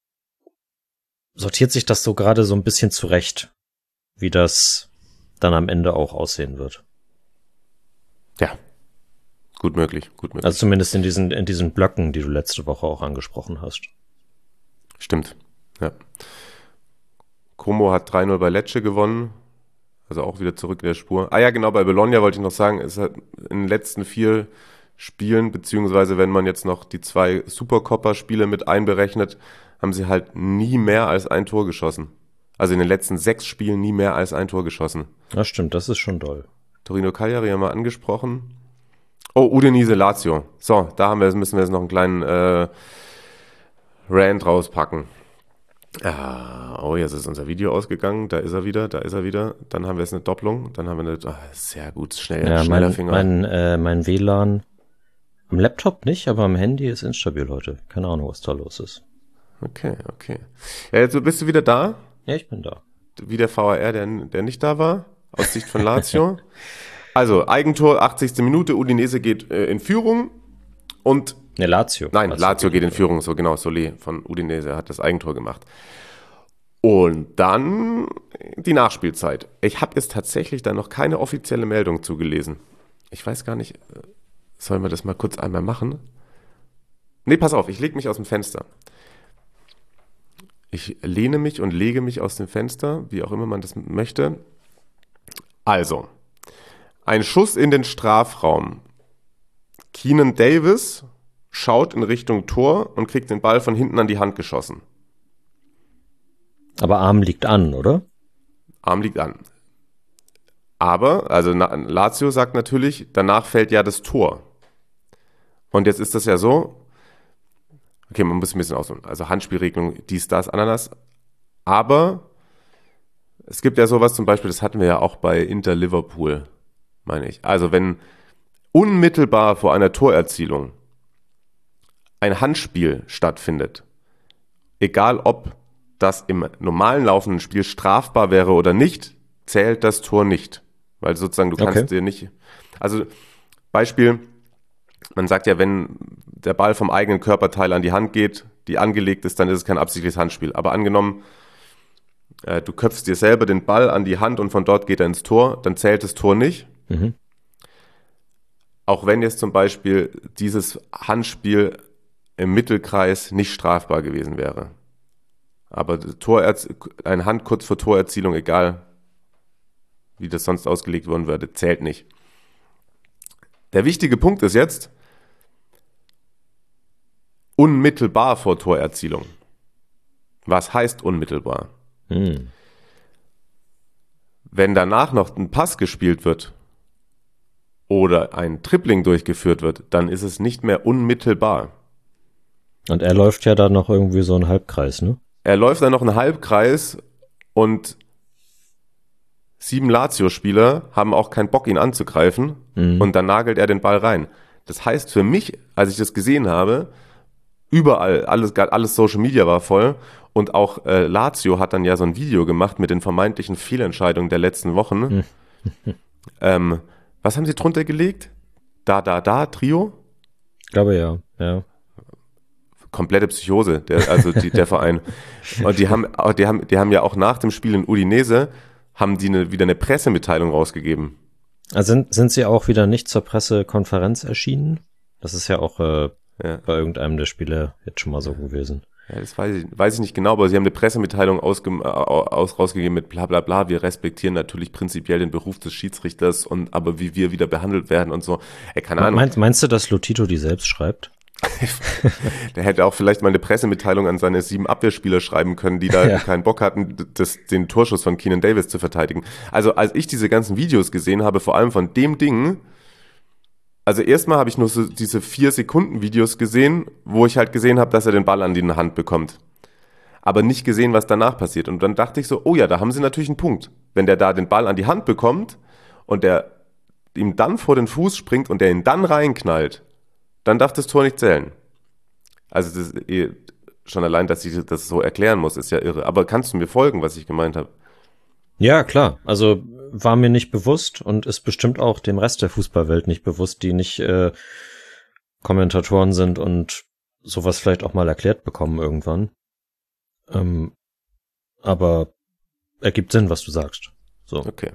sortiert sich das so gerade so ein bisschen zurecht, wie das dann am Ende auch aussehen wird. Ja, gut möglich, gut möglich. Also zumindest in diesen, in diesen Blöcken, die du letzte Woche auch angesprochen hast. Stimmt, ja. Como hat drei null bei Lecce gewonnen. Also auch wieder zurück in der Spur. Ah ja, genau, bei Bologna wollte ich noch sagen, es hat in den letzten vier Spielen, beziehungsweise wenn man jetzt noch die zwei Supercoppa-Spiele mit einberechnet, haben sie halt nie mehr als ein Tor geschossen. Also in den letzten sechs Spielen nie mehr als ein Tor geschossen. Das stimmt, das ist schon doll. Torino Cagliari haben wir angesprochen. Oh, Udinese Lazio. So, da haben wir, müssen wir jetzt noch einen kleinen äh, Rant rauspacken. Ah, oh, jetzt ist unser Video ausgegangen. Da ist er wieder, da ist er wieder. Dann haben wir jetzt eine Doppelung. Dann haben wir eine. Ah, sehr gut, schnell, ja, schneller mein, Finger. Mein, äh, mein W L A N am Laptop nicht, aber am Handy ist instabil heute. Keine Ahnung, was da los ist. Okay, okay. Ja, jetzt bist du wieder da. Ja, ich bin da. Wie der V A R, der, der nicht da war, aus Sicht von Lazio. Also, Eigentor, achtzigste Minute. Udinese geht äh, in Führung. Und Ne, Lazio. Nein, Lazio, Lazio geht in Führung, so genau, Solé von Udinese hat das Eigentor gemacht. Und dann die Nachspielzeit. Ich habe jetzt tatsächlich da noch keine offizielle Meldung zugelesen. Ich weiß gar nicht, sollen wir das mal kurz einmal machen? Nee, pass auf, ich lege mich aus dem Fenster. Ich lehne mich und lege mich aus dem Fenster, wie auch immer man das möchte. Also, ein Schuss in den Strafraum. Keenan Davis schaut in Richtung Tor und kriegt den Ball von hinten an die Hand geschossen. Aber Arm liegt an, oder? Arm liegt an. Aber, also Lazio sagt natürlich, danach fällt ja das Tor. Und jetzt ist das ja so, okay, man muss ein bisschen ausholen, also Handspielregelung, dies, das, Ananas. Aber es gibt ja sowas zum Beispiel, das hatten wir ja auch bei Inter Liverpool, meine ich. Also wenn unmittelbar vor einer Torerzielung ein Handspiel stattfindet, egal ob das im normalen laufenden Spiel strafbar wäre oder nicht, zählt das Tor nicht. Weil sozusagen du kannst Okay. dir nicht, also Beispiel, man sagt ja, wenn der Ball vom eigenen Körperteil an die Hand geht, die angelegt ist, dann ist es kein absichtliches Handspiel. Aber angenommen, äh, du köpfst dir selber den Ball an die Hand und von dort geht er ins Tor, dann zählt das Tor nicht. Mhm. Auch wenn jetzt zum Beispiel dieses Handspiel im Mittelkreis nicht strafbar gewesen wäre. Aber Torerz- eine Hand kurz vor Torerzielung, egal wie das sonst ausgelegt worden würde, zählt nicht. Der wichtige Punkt ist jetzt, unmittelbar vor Torerzielung. Was heißt unmittelbar? Hm. Wenn danach noch ein Pass gespielt wird oder ein Dribbling durchgeführt wird, dann ist es nicht mehr unmittelbar. Und er läuft ja da noch irgendwie so einen Halbkreis, ne? Er läuft dann noch einen Halbkreis und sieben Lazio-Spieler haben auch keinen Bock, ihn anzugreifen, Mhm. und dann nagelt er den Ball rein. Das heißt für mich, als ich das gesehen habe, überall, alles, alles Social Media war voll, und auch äh, Lazio hat dann ja so ein Video gemacht mit den vermeintlichen Fehlentscheidungen der letzten Wochen. ähm, was haben sie drunter gelegt? Da, da, da, Trio? Ich glaube ja, ja. Komplette Psychose, der, also die, der Verein. Und die haben, die, haben, die haben ja auch nach dem Spiel in Udinese, haben die eine, wieder eine Pressemitteilung rausgegeben. Also sind, sind sie auch wieder nicht zur Pressekonferenz erschienen? Das ist ja auch äh, Ja. bei irgendeinem der Spiele jetzt schon mal so gewesen. Ja, das weiß ich, weiß ich nicht genau, aber sie haben eine Pressemitteilung ausge, aus, rausgegeben mit bla bla bla. Wir respektieren natürlich prinzipiell den Beruf des Schiedsrichters, und aber wie wir wieder behandelt werden und so. Ey, keine Ahnung. Meinst, meinst du, dass Lotito die selbst schreibt? Der hätte auch vielleicht mal eine Pressemitteilung an seine sieben Abwehrspieler schreiben können, die da Ja. keinen Bock hatten, das, den Torschuss von Keenan Davis zu verteidigen. Also als ich diese ganzen Videos gesehen habe, vor allem von dem Ding, also erstmal habe ich nur so diese vier Sekunden Videos gesehen, wo ich halt gesehen habe, dass er den Ball an die Hand bekommt. Aber nicht gesehen, was danach passiert. Und dann dachte ich so, oh ja, da haben sie natürlich einen Punkt. Wenn der da den Ball an die Hand bekommt und der ihm dann vor den Fuß springt und der ihn dann reinknallt, dann darf das Tor nicht zählen. Also das ist eh, schon allein, dass ich das so erklären muss, ist ja irre. Aber kannst du mir folgen, was ich gemeint habe? Ja, klar. Also war mir nicht bewusst und ist bestimmt auch dem Rest der Fußballwelt nicht bewusst, die nicht äh, Kommentatoren sind und sowas vielleicht auch mal erklärt bekommen irgendwann. Ähm, aber ergibt Sinn, was du sagst. So. Okay.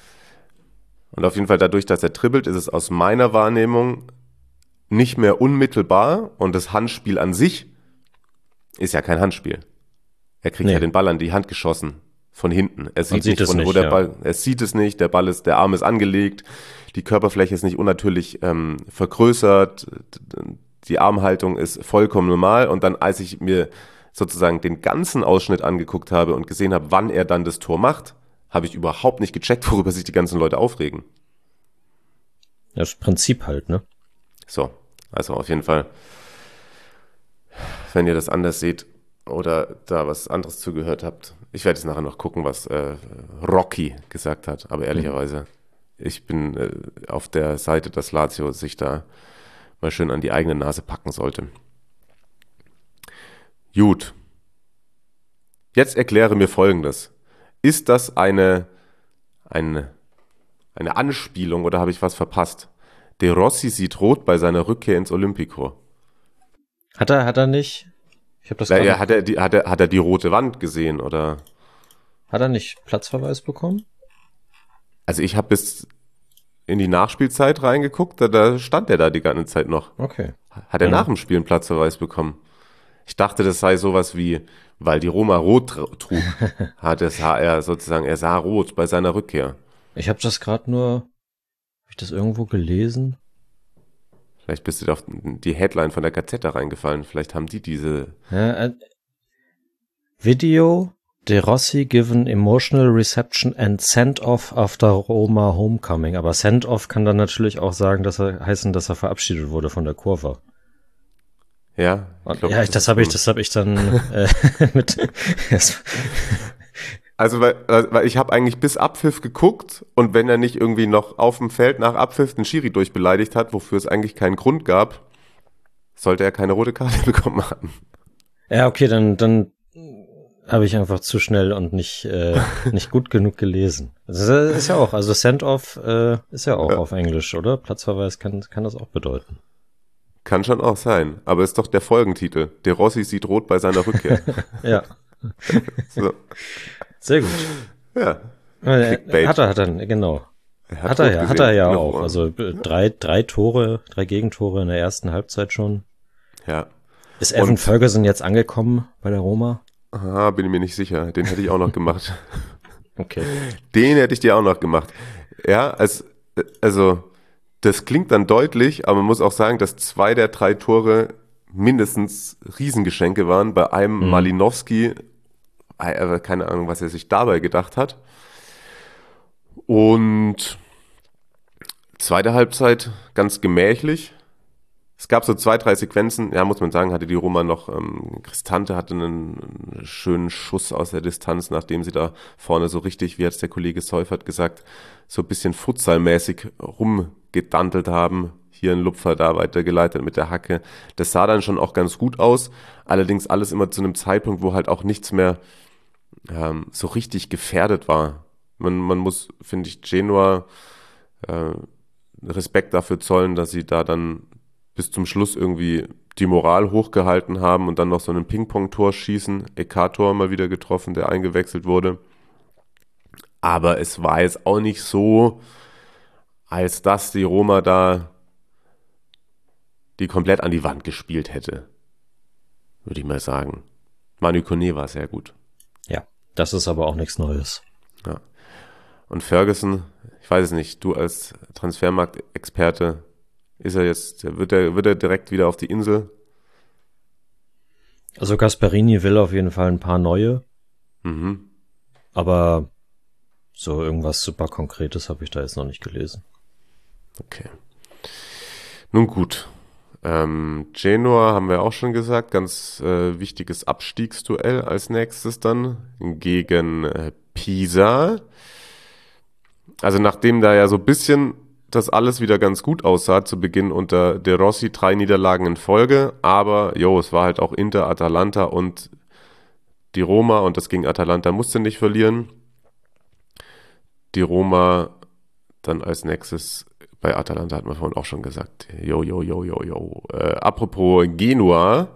Und auf jeden Fall dadurch, dass er dribbelt, ist es aus meiner Wahrnehmung nicht mehr unmittelbar, und das Handspiel an sich ist ja kein Handspiel. Er kriegt Nee. ja den Ball an die Hand geschossen von hinten. Er sieht, sieht nicht, es von wo nicht, der ja. Ball, er sieht es nicht, der Ball ist, der Arm ist angelegt, die Körperfläche ist nicht unnatürlich ähm, vergrößert, die Armhaltung ist vollkommen normal, und dann, als ich mir sozusagen den ganzen Ausschnitt angeguckt habe und gesehen habe, wann er dann das Tor macht, habe ich überhaupt nicht gecheckt, worüber sich die ganzen Leute aufregen. Das Prinzip halt, ne? So, also auf jeden Fall, wenn ihr das anders seht oder da was anderes zugehört habt, ich werde jetzt nachher noch gucken, was äh, Rocky gesagt hat, aber ehrlicherweise, ich bin äh, auf der Seite, dass Lazio sich da mal schön an die eigene Nase packen sollte. Gut. Jetzt erkläre mir Folgendes. Ist das eine, eine, eine Anspielung oder habe ich was verpasst? De Rossi sieht rot bei seiner Rückkehr ins Olympico. Hat er, hat er nicht? Ich habe das Na, gerade- ja, hat, er die, hat, er, hat er die rote Wand gesehen, oder? Hat er nicht Platzverweis bekommen? Also ich habe bis in die Nachspielzeit reingeguckt, da, da stand er da die ganze Zeit noch. Okay. Hat er Ja. nach dem Spiel einen Platzverweis bekommen? Ich dachte, das sei sowas wie, weil die Roma rot trug, hat es er sozusagen, er sah rot bei seiner Rückkehr. Ich habe das gerade nur, habe ich das irgendwo gelesen? Vielleicht bist du auf die Headline von der Gazzetta reingefallen. Vielleicht haben die diese... Ja, äh, Video, De Rossi given emotional reception and sent off after Roma homecoming. Aber sent off kann dann natürlich auch sagen, dass er heißen, dass er verabschiedet wurde von der Kurve. Ja, ich glaub, ja, das, das habe ich, das habe ich dann äh, mit. Also weil, weil ich habe eigentlich bis Abpfiff geguckt und wenn er nicht irgendwie noch auf dem Feld nach Abpfiff den Schiri durchbeleidigt hat, wofür es eigentlich keinen Grund gab, sollte er keine rote Karte bekommen haben. Ja, okay, dann dann habe ich einfach zu schnell und nicht äh, nicht gut genug gelesen. Das ist ja auch, also Send-off äh, ist ja auch ja. auf Englisch, oder? Platzverweis kann kann das auch bedeuten. Kann schon auch sein, aber ist doch der Folgentitel. De Rossi sieht rot bei seiner Rückkehr. Ja. So. Sehr gut. Ja. Clickbait. Hat er, hat er, genau. Er hat, hat er ja, hat er ja auch. Mal. Also drei, drei Tore, drei Gegentore in der ersten Halbzeit schon. Ja. Ist Evan Und, Ferguson jetzt angekommen bei der Roma? Aha, bin ich mir nicht sicher. Den hätte ich auch noch gemacht. Okay. Den hätte ich dir auch noch gemacht. Ja, als, also, das klingt dann deutlich, aber man muss auch sagen, dass zwei der drei Tore mindestens Riesengeschenke waren. Bei einem mhm. Malinowski, keine Ahnung, was er sich dabei gedacht hat. Und zweite Halbzeit ganz gemächlich. Es gab so zwei, drei Sequenzen, ja, muss man sagen, hatte die Roma noch, ähm, Cristante hatte einen, einen schönen Schuss aus der Distanz, nachdem sie da vorne so richtig, wie hat es der Kollege Seufert gesagt, so ein bisschen futsalmäßig rumgedantelt haben. Hier ein Lupfer, da weitergeleitet mit der Hacke. Das sah dann schon auch ganz gut aus. Allerdings alles immer zu einem Zeitpunkt, wo halt auch nichts mehr ähm, so richtig gefährdet war. Man, man muss, finde ich, Genua äh, Respekt dafür zollen, dass sie da dann bis zum Schluss irgendwie die Moral hochgehalten haben und dann noch so einen Ping-Pong-Tor schießen. Ekator mal wieder getroffen, der eingewechselt wurde. Aber es war jetzt auch nicht so, als dass die Roma da die komplett an die Wand gespielt hätte. Würde ich mal sagen. Manu Kone war sehr gut. Ja, das ist aber auch nichts Neues. Ja. Und Ferguson, ich weiß es nicht, du als Transfermarktexperte, ist er jetzt, wird er, wird er direkt wieder auf die Insel? Also Gasperini will auf jeden Fall ein paar neue. Mhm. Aber so irgendwas super Konkretes habe ich da jetzt noch nicht gelesen. Okay. Nun gut. Ähm, Genua haben wir auch schon gesagt, ganz äh, wichtiges Abstiegsduell als nächstes dann gegen äh, Pisa. Also nachdem da ja so ein bisschen das alles wieder ganz gut aussah zu Beginn unter De Rossi, drei Niederlagen in Folge, aber jo, es war halt auch Inter, Atalanta und die Roma und das gegen Atalanta musste nicht verlieren. Die Roma dann als nächstes, bei Atalanta hat man vorhin auch schon gesagt, jo, jo, jo, jo, jo. Äh, apropos Genua,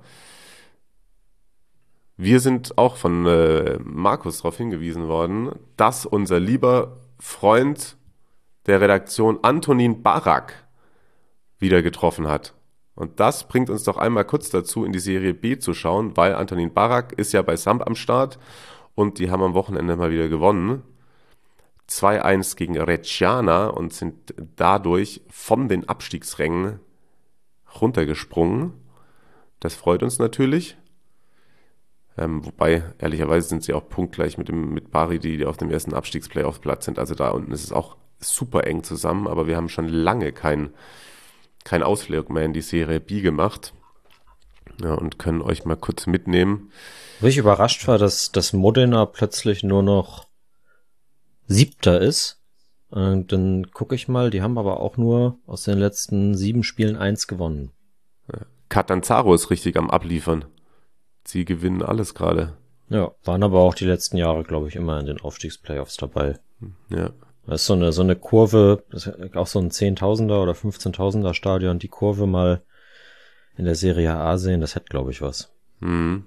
wir sind auch von äh, Markus darauf hingewiesen worden, dass unser lieber Freund der Redaktion Antonin Barak wieder getroffen hat. Und das bringt uns doch einmal kurz dazu, in die Serie B zu schauen, weil Antonin Barak ist ja bei Samp am Start und die haben am Wochenende mal wieder gewonnen. zwei eins gegen Reggiana und sind dadurch von den Abstiegsrängen runtergesprungen. Das freut uns natürlich. Ähm, wobei, ehrlicherweise sind sie auch punktgleich mit dem mit Bari, die auf dem ersten Abstiegsplayoff-Platz sind. Also da unten ist es auch super eng zusammen, aber wir haben schon lange kein, kein Ausflug mehr in die Serie B gemacht. Ja, und können euch mal kurz mitnehmen. Wo ich überrascht war, dass, dass Modena plötzlich nur noch Siebter ist. Und dann gucke ich mal, die haben aber auch nur aus den letzten sieben Spielen eins gewonnen. Catanzaro ist richtig am Abliefern. Sie gewinnen alles gerade. Ja, waren aber auch die letzten Jahre, glaube ich, immer in den Aufstiegsplayoffs dabei. Ja. Das ist so eine, so eine Kurve, das ist auch so ein Zehntausender oder Fünfzehntausender Stadion, die Kurve mal in der Serie A sehen, das hätte, glaube ich, was. Mhm.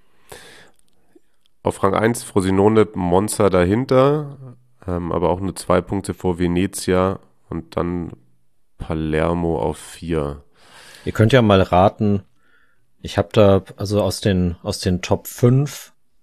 Auf Rang eins Frosinone, Monza dahinter, ähm, aber auch nur zwei Punkte vor Venezia und dann Palermo auf vier. Ihr könnt ja mal raten, ich habe da, also aus den, aus den Top fünf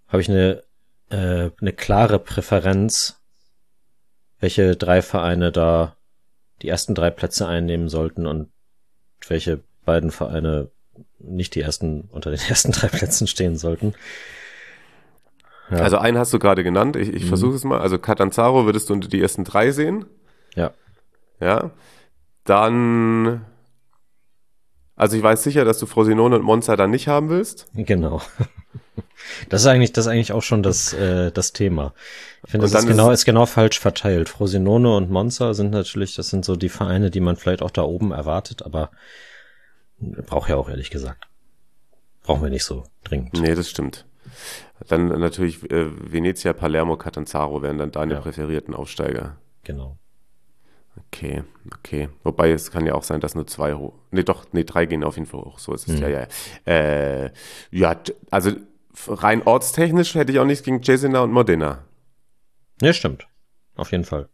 habe ich eine, äh, eine klare Präferenz, welche drei Vereine da die ersten drei Plätze einnehmen sollten und welche beiden Vereine nicht die ersten unter den ersten drei Plätzen stehen sollten. Ja. Also einen hast du gerade genannt, ich, ich mhm. versuche es mal. Also Catanzaro würdest du unter die ersten drei sehen. Ja. Ja. Dann, also ich weiß sicher, dass du Frosinone und Monza dann nicht haben willst. Genau. Das ist eigentlich, das ist eigentlich auch schon das, äh, das Thema. Ich finde, das ist genau, ist genau falsch verteilt. Frosinone und Monza sind natürlich, das sind so die Vereine, die man vielleicht auch da oben erwartet, aber braucht ja auch ehrlich gesagt. Brauchen wir nicht so dringend. Nee, das stimmt. Dann natürlich äh, Venezia, Palermo, Catanzaro wären dann deine ja. präferierten Aufsteiger. Genau. Okay, okay. Wobei es kann ja auch sein, dass nur zwei hoch. Nee, doch, nee, drei gehen auf jeden Fall hoch. So ist es. Mhm. Ja, ja. Äh, ja, also rein ortstechnisch hätte ich auch nichts gegen Cesena und Modena. Ja, stimmt. Auf jeden Fall.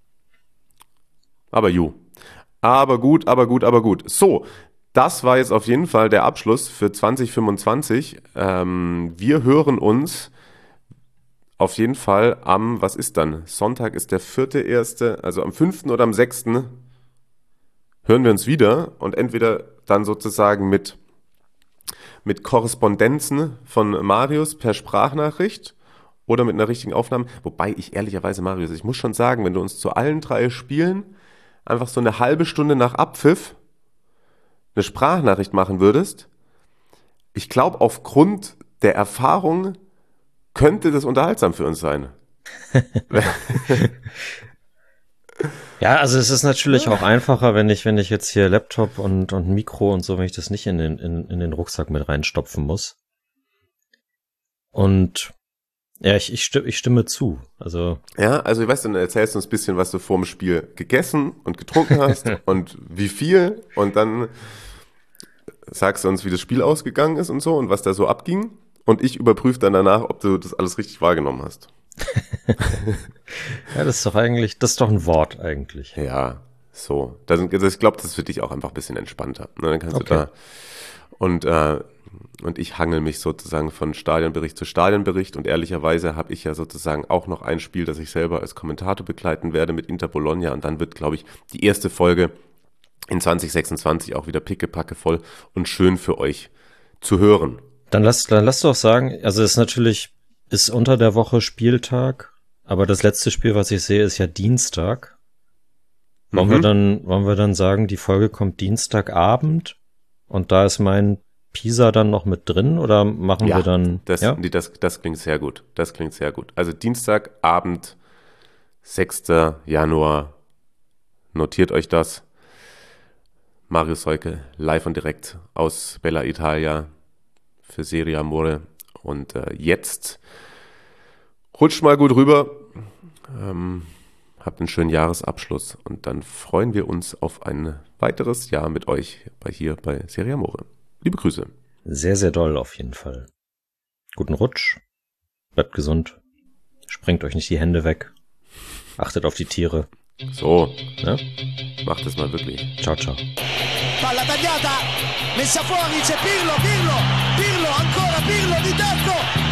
Aber ju. Aber gut, aber gut, aber gut. So, das war jetzt auf jeden Fall der Abschluss für zwanzig fünfundzwanzig. Ähm, wir hören uns auf jeden Fall am, was ist dann? Sonntag ist der vierte erste, also am fünften oder am sechsten hören wir uns wieder und entweder dann sozusagen mit, mit Korrespondenzen von Marius per Sprachnachricht oder mit einer richtigen Aufnahme. Wobei ich ehrlicherweise, Marius, ich muss schon sagen, wenn du uns zu allen drei Spielen einfach so eine halbe Stunde nach Abpfiff eine Sprachnachricht machen würdest, ich glaube, aufgrund der Erfahrung könnte das unterhaltsam für uns sein. Ja, also es ist natürlich auch einfacher, wenn ich, wenn ich jetzt hier Laptop und, und Mikro und so, wenn ich das nicht in den, in, in den Rucksack mit reinstopfen muss. Und ja, ich, ich, stimme, ich stimme zu. Also ja, also ich weiß, dann erzählst du uns ein bisschen, was du vor dem Spiel gegessen und getrunken hast und wie viel und dann sagst du uns, wie das Spiel ausgegangen ist und so und was da so abging. Und ich überprüfe dann danach, ob du das alles richtig wahrgenommen hast. Ja, das ist doch eigentlich, das ist doch ein Wort eigentlich. Ja, so. Das, also ich glaube, das ist für dich auch einfach ein bisschen entspannter. Dann kannst okay. du da und, äh, und ich hangel mich sozusagen von Stadionbericht zu Stadionbericht und ehrlicherweise habe ich ja sozusagen auch noch ein Spiel, das ich selber als Kommentator begleiten werde mit Inter Bologna und dann wird, glaube ich, die erste Folge in zwanzig sechsundzwanzig auch wieder pickepacke voll und schön für euch zu hören. Dann lass, dann lass doch sagen, also es ist natürlich, ist unter der Woche Spieltag, aber das letzte Spiel, was ich sehe, ist ja Dienstag. Wollen mhm. wir dann, wollen wir dann sagen, die Folge kommt Dienstagabend und da ist mein Pisa dann noch mit drin oder machen ja, wir dann? Das, ja, das, das klingt sehr gut. Das klingt sehr gut. Also Dienstagabend, sechster Januar. Notiert euch das. Marius Seuke, live und direkt aus Bella Italia für Serie Amore. Und äh, jetzt rutscht mal gut rüber. Ähm, habt einen schönen Jahresabschluss und dann freuen wir uns auf ein weiteres Jahr mit euch bei hier bei Serie Amore. Liebe Grüße. Sehr, sehr doll auf jeden Fall. Guten Rutsch. Bleibt gesund. Sprengt euch nicht die Hände weg. Achtet auf die Tiere. So. Ja? Macht es mal wirklich. Ciao, ciao. Palla tagliata, messa fuori, c'è Pirlo, Pirlo, Pirlo, ancora Pirlo di tacco.